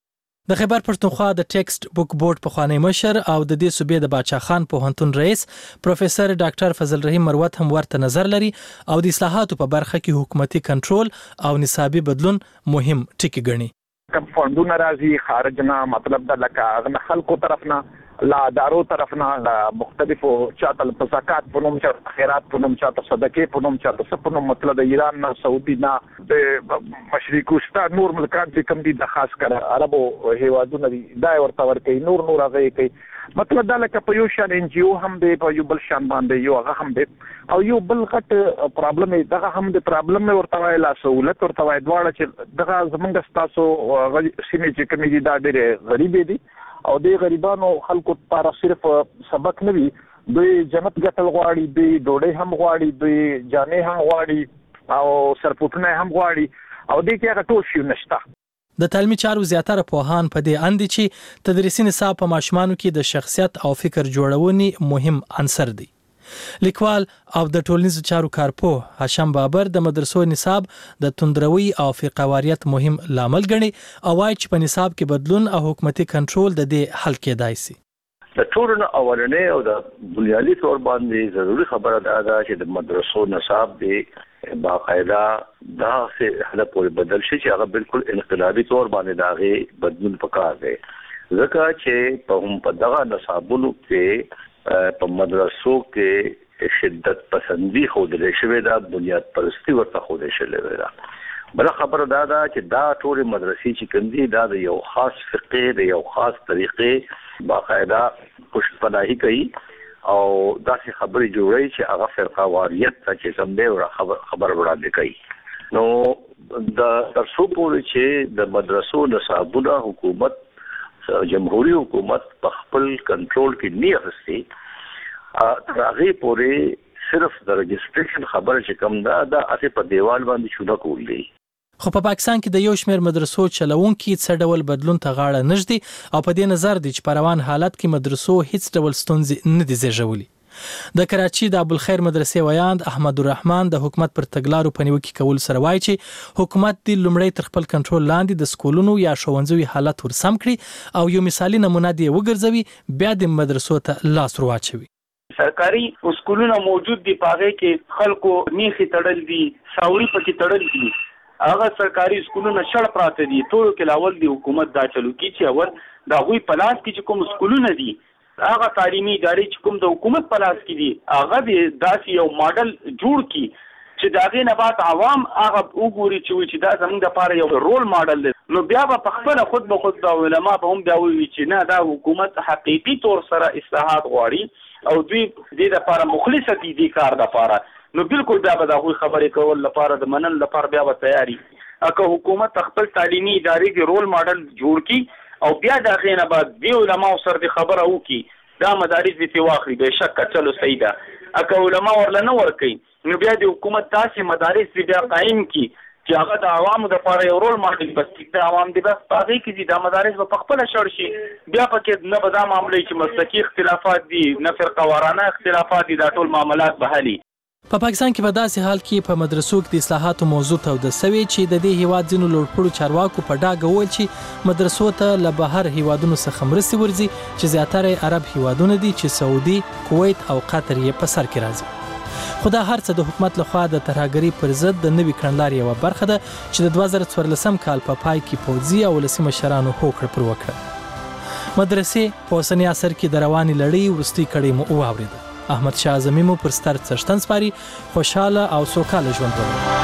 د خیبر پښتونخوا د ټیکسټ بوک بورډ پخوانی مشر او د دې صوبې د باچا خان پوهنتون رئیس پروفیسور ډاکټر فضل رحیم مروت هم ورته نظر لري او د اصلاحاتو په برخه کې حکومتي کنټرول او نصابي بدلون مهم ټکي ګڼي. کم فندونه راځي خارج نه، مطلب د لکه خلکو طرف نه، لا دارو طرف نه، مختلفو چاته په زکات په نوم، چاته خیرات په نوم، چاته صدقې په نوم، چاته څه په نوم، مطلب د ایران نه، سعودي نه، د مشرق وسطا نور ملکان چې کوم دي د خاص کر عربو هیوادونه دي دا ورته ورکوي، نور نور هغه کوي. مطلب دا لکه په یو شان ان جی او هم دی، په یو بل شان باندې یو هغه هم دی، او یو بل غټ پرابلم دغه هم د پرابلم ورته وایي، لا سہولت ورته وایي، دواړه چې دغه زمونږ ستاسو سیمې چې کومې دي دا ډېرې غریبې دي او د غریبانو خلکو لپاره صرف سبق نه وي، دوی جنت ګټل غواړي، دوی ډوډۍ هم غواړي، دوی جامې هم غواړي او سرپوټونه هم غواړي او دې کې هغه ټول شی نشته. د تعلیمي چارو زیاتره پوهان په دې اند دي چې تدریسي نصاب په ماشومانو کې د شخصیت او فکر جوړونې مهم عنصر دی. لیکوال او د ټولنیزو چارو کارپوه هاشم بابر د مدرسو نصاب د توندروي او فقاواریت مهم لامل ګڼي او وايي چې په نصاب کې بدلون او حکومتي کنټرول د دې حل کېدای شي. د ټولنو اولنې او د بنیادی تور باندې ضروري خبره ده چې د مدرسو نصاب دی باقاعده دا څه حل پورې بدل شي چې هغه بالکل انقلابي تور باندې داغه بدلون پکار دی، ځکه چې په هم په دغه نصابونو کې په مدرسو کې شدت پسندي خوده شوی دا بنیاد پرستی ورته خوده شوی دا. بل خبره دا ده چې دا ټول مدرسې چې کوم دي دا د یو خاص فقه د یو خاص طریقې باقاعده خوشبناهي کوي او داسې خبرې جوړوي چې هغه فرقه واریت ته چې کوم دی خبر خبر وړاندې کوي. نو د ترڅو پورې چې د مدرسو نصابونه حکومت جمهوریت حکومت په خپل کنټرول کې نه اخستي، تر هغه پورې صرف د رجسټریشن خبره چې کوم ده دا اته په دیوال باندې شونه کول دي. خو په پاکستان کې د یو شمېر مدرسو چلوونکي څه ډول بدلون ته غاړه نږدي او په دې نظر دي چې په روان حالت کې مدرسو هیڅ ډول ستونزې نه دي زیږولي. د کراچي د ابوالخیر مدرسې ویاند احمد الرحمن د حکومت پر تګلارو په نیوکه کول سره وایي چې حکومت د لومړی تر خپل کنټرول لاندې د سکولونو یا ښوونځیو حالت ورسم کړي او یو مثالي نمونه دی وګرځوي، بیا د مدرسو ته لاس ور واچوي. سرکاري سکولونه موجود دي، پاغه کې خلکو میخي تړل دي، ساوري پکې تړل دي، هغه سرکاري سکولونه شړ پراته دي. ټول کې لاول دی حکومت دا چلو کی چې اول دا غوي پلاس کې چې کوم سکولونه دي هغه تعلیمي ادارې چې کوم د حکومت پلاس کې دي هغه د داسې یو ماډل جوړ کی چې دا غي نه بعد عوام هغه وګوري چې دا زموږ لپاره یو رول ماډل دی. نو بیا په خپل خود به خود د علماء به هم بیا وی چې نه دا حکومت حقيقي تور سره اصلاحات غواړي او دوی دې لپاره مخلص دي د کار لپاره، نو بالکل بیا به دا غوي خبرې کول لپاره د منل لپاره بیا به تیاری. اګه حکومت خپل تعلیمي ادارې کې رول ماډل جوړ کی او بیا دا غینه بعد دی علماء سره د خبره وکي دا مدارس دي واخلي به شک چلو سیدا اګه علماء ورل نه ورکي، نو بیا د حکومت تاسو مدارس بیا قائم کی چې هغه د عوامو لپاره یو رول ماډل بس د عوام دي بس باغی کې د مدارس په خپل شړ شي، بیا پکې نه به دا معاملې چې مسلکي اختلافات دي نه فرقه وارانه اختلافات دي، دا ټول معاملات به حلي. په پاکستان کې په داسې حال کې په مدرسو کې د اصلاحاتو موضوع ته د سوي چې د دې هیواد ځینو لوړپوړو چارواکو په ډاګه وویل چې مدرسو ته له بهر هیوادونو څخه مرستې ورځي چې زیاتره عرب هیوادونه دي چې سعودي، کویت او قطر یې په سر کې راځي. خو دا هر څه د حکومت لخوا د ترهګرۍ پر ضد د نوي کړنلارې یوه برخه ده چې د دوه زره څوارلسم کال په پای کې پوځي او ولسي مشرانو هوکړه پر وکړه. مدرسې په اوسني عصر کې د روانې لړۍ وروستۍ کړۍ مو واورېده. احمد شاه اعظمي مو پر ستر څښتن سپاري، خوشاله او سوکاله ژوند ولرئ.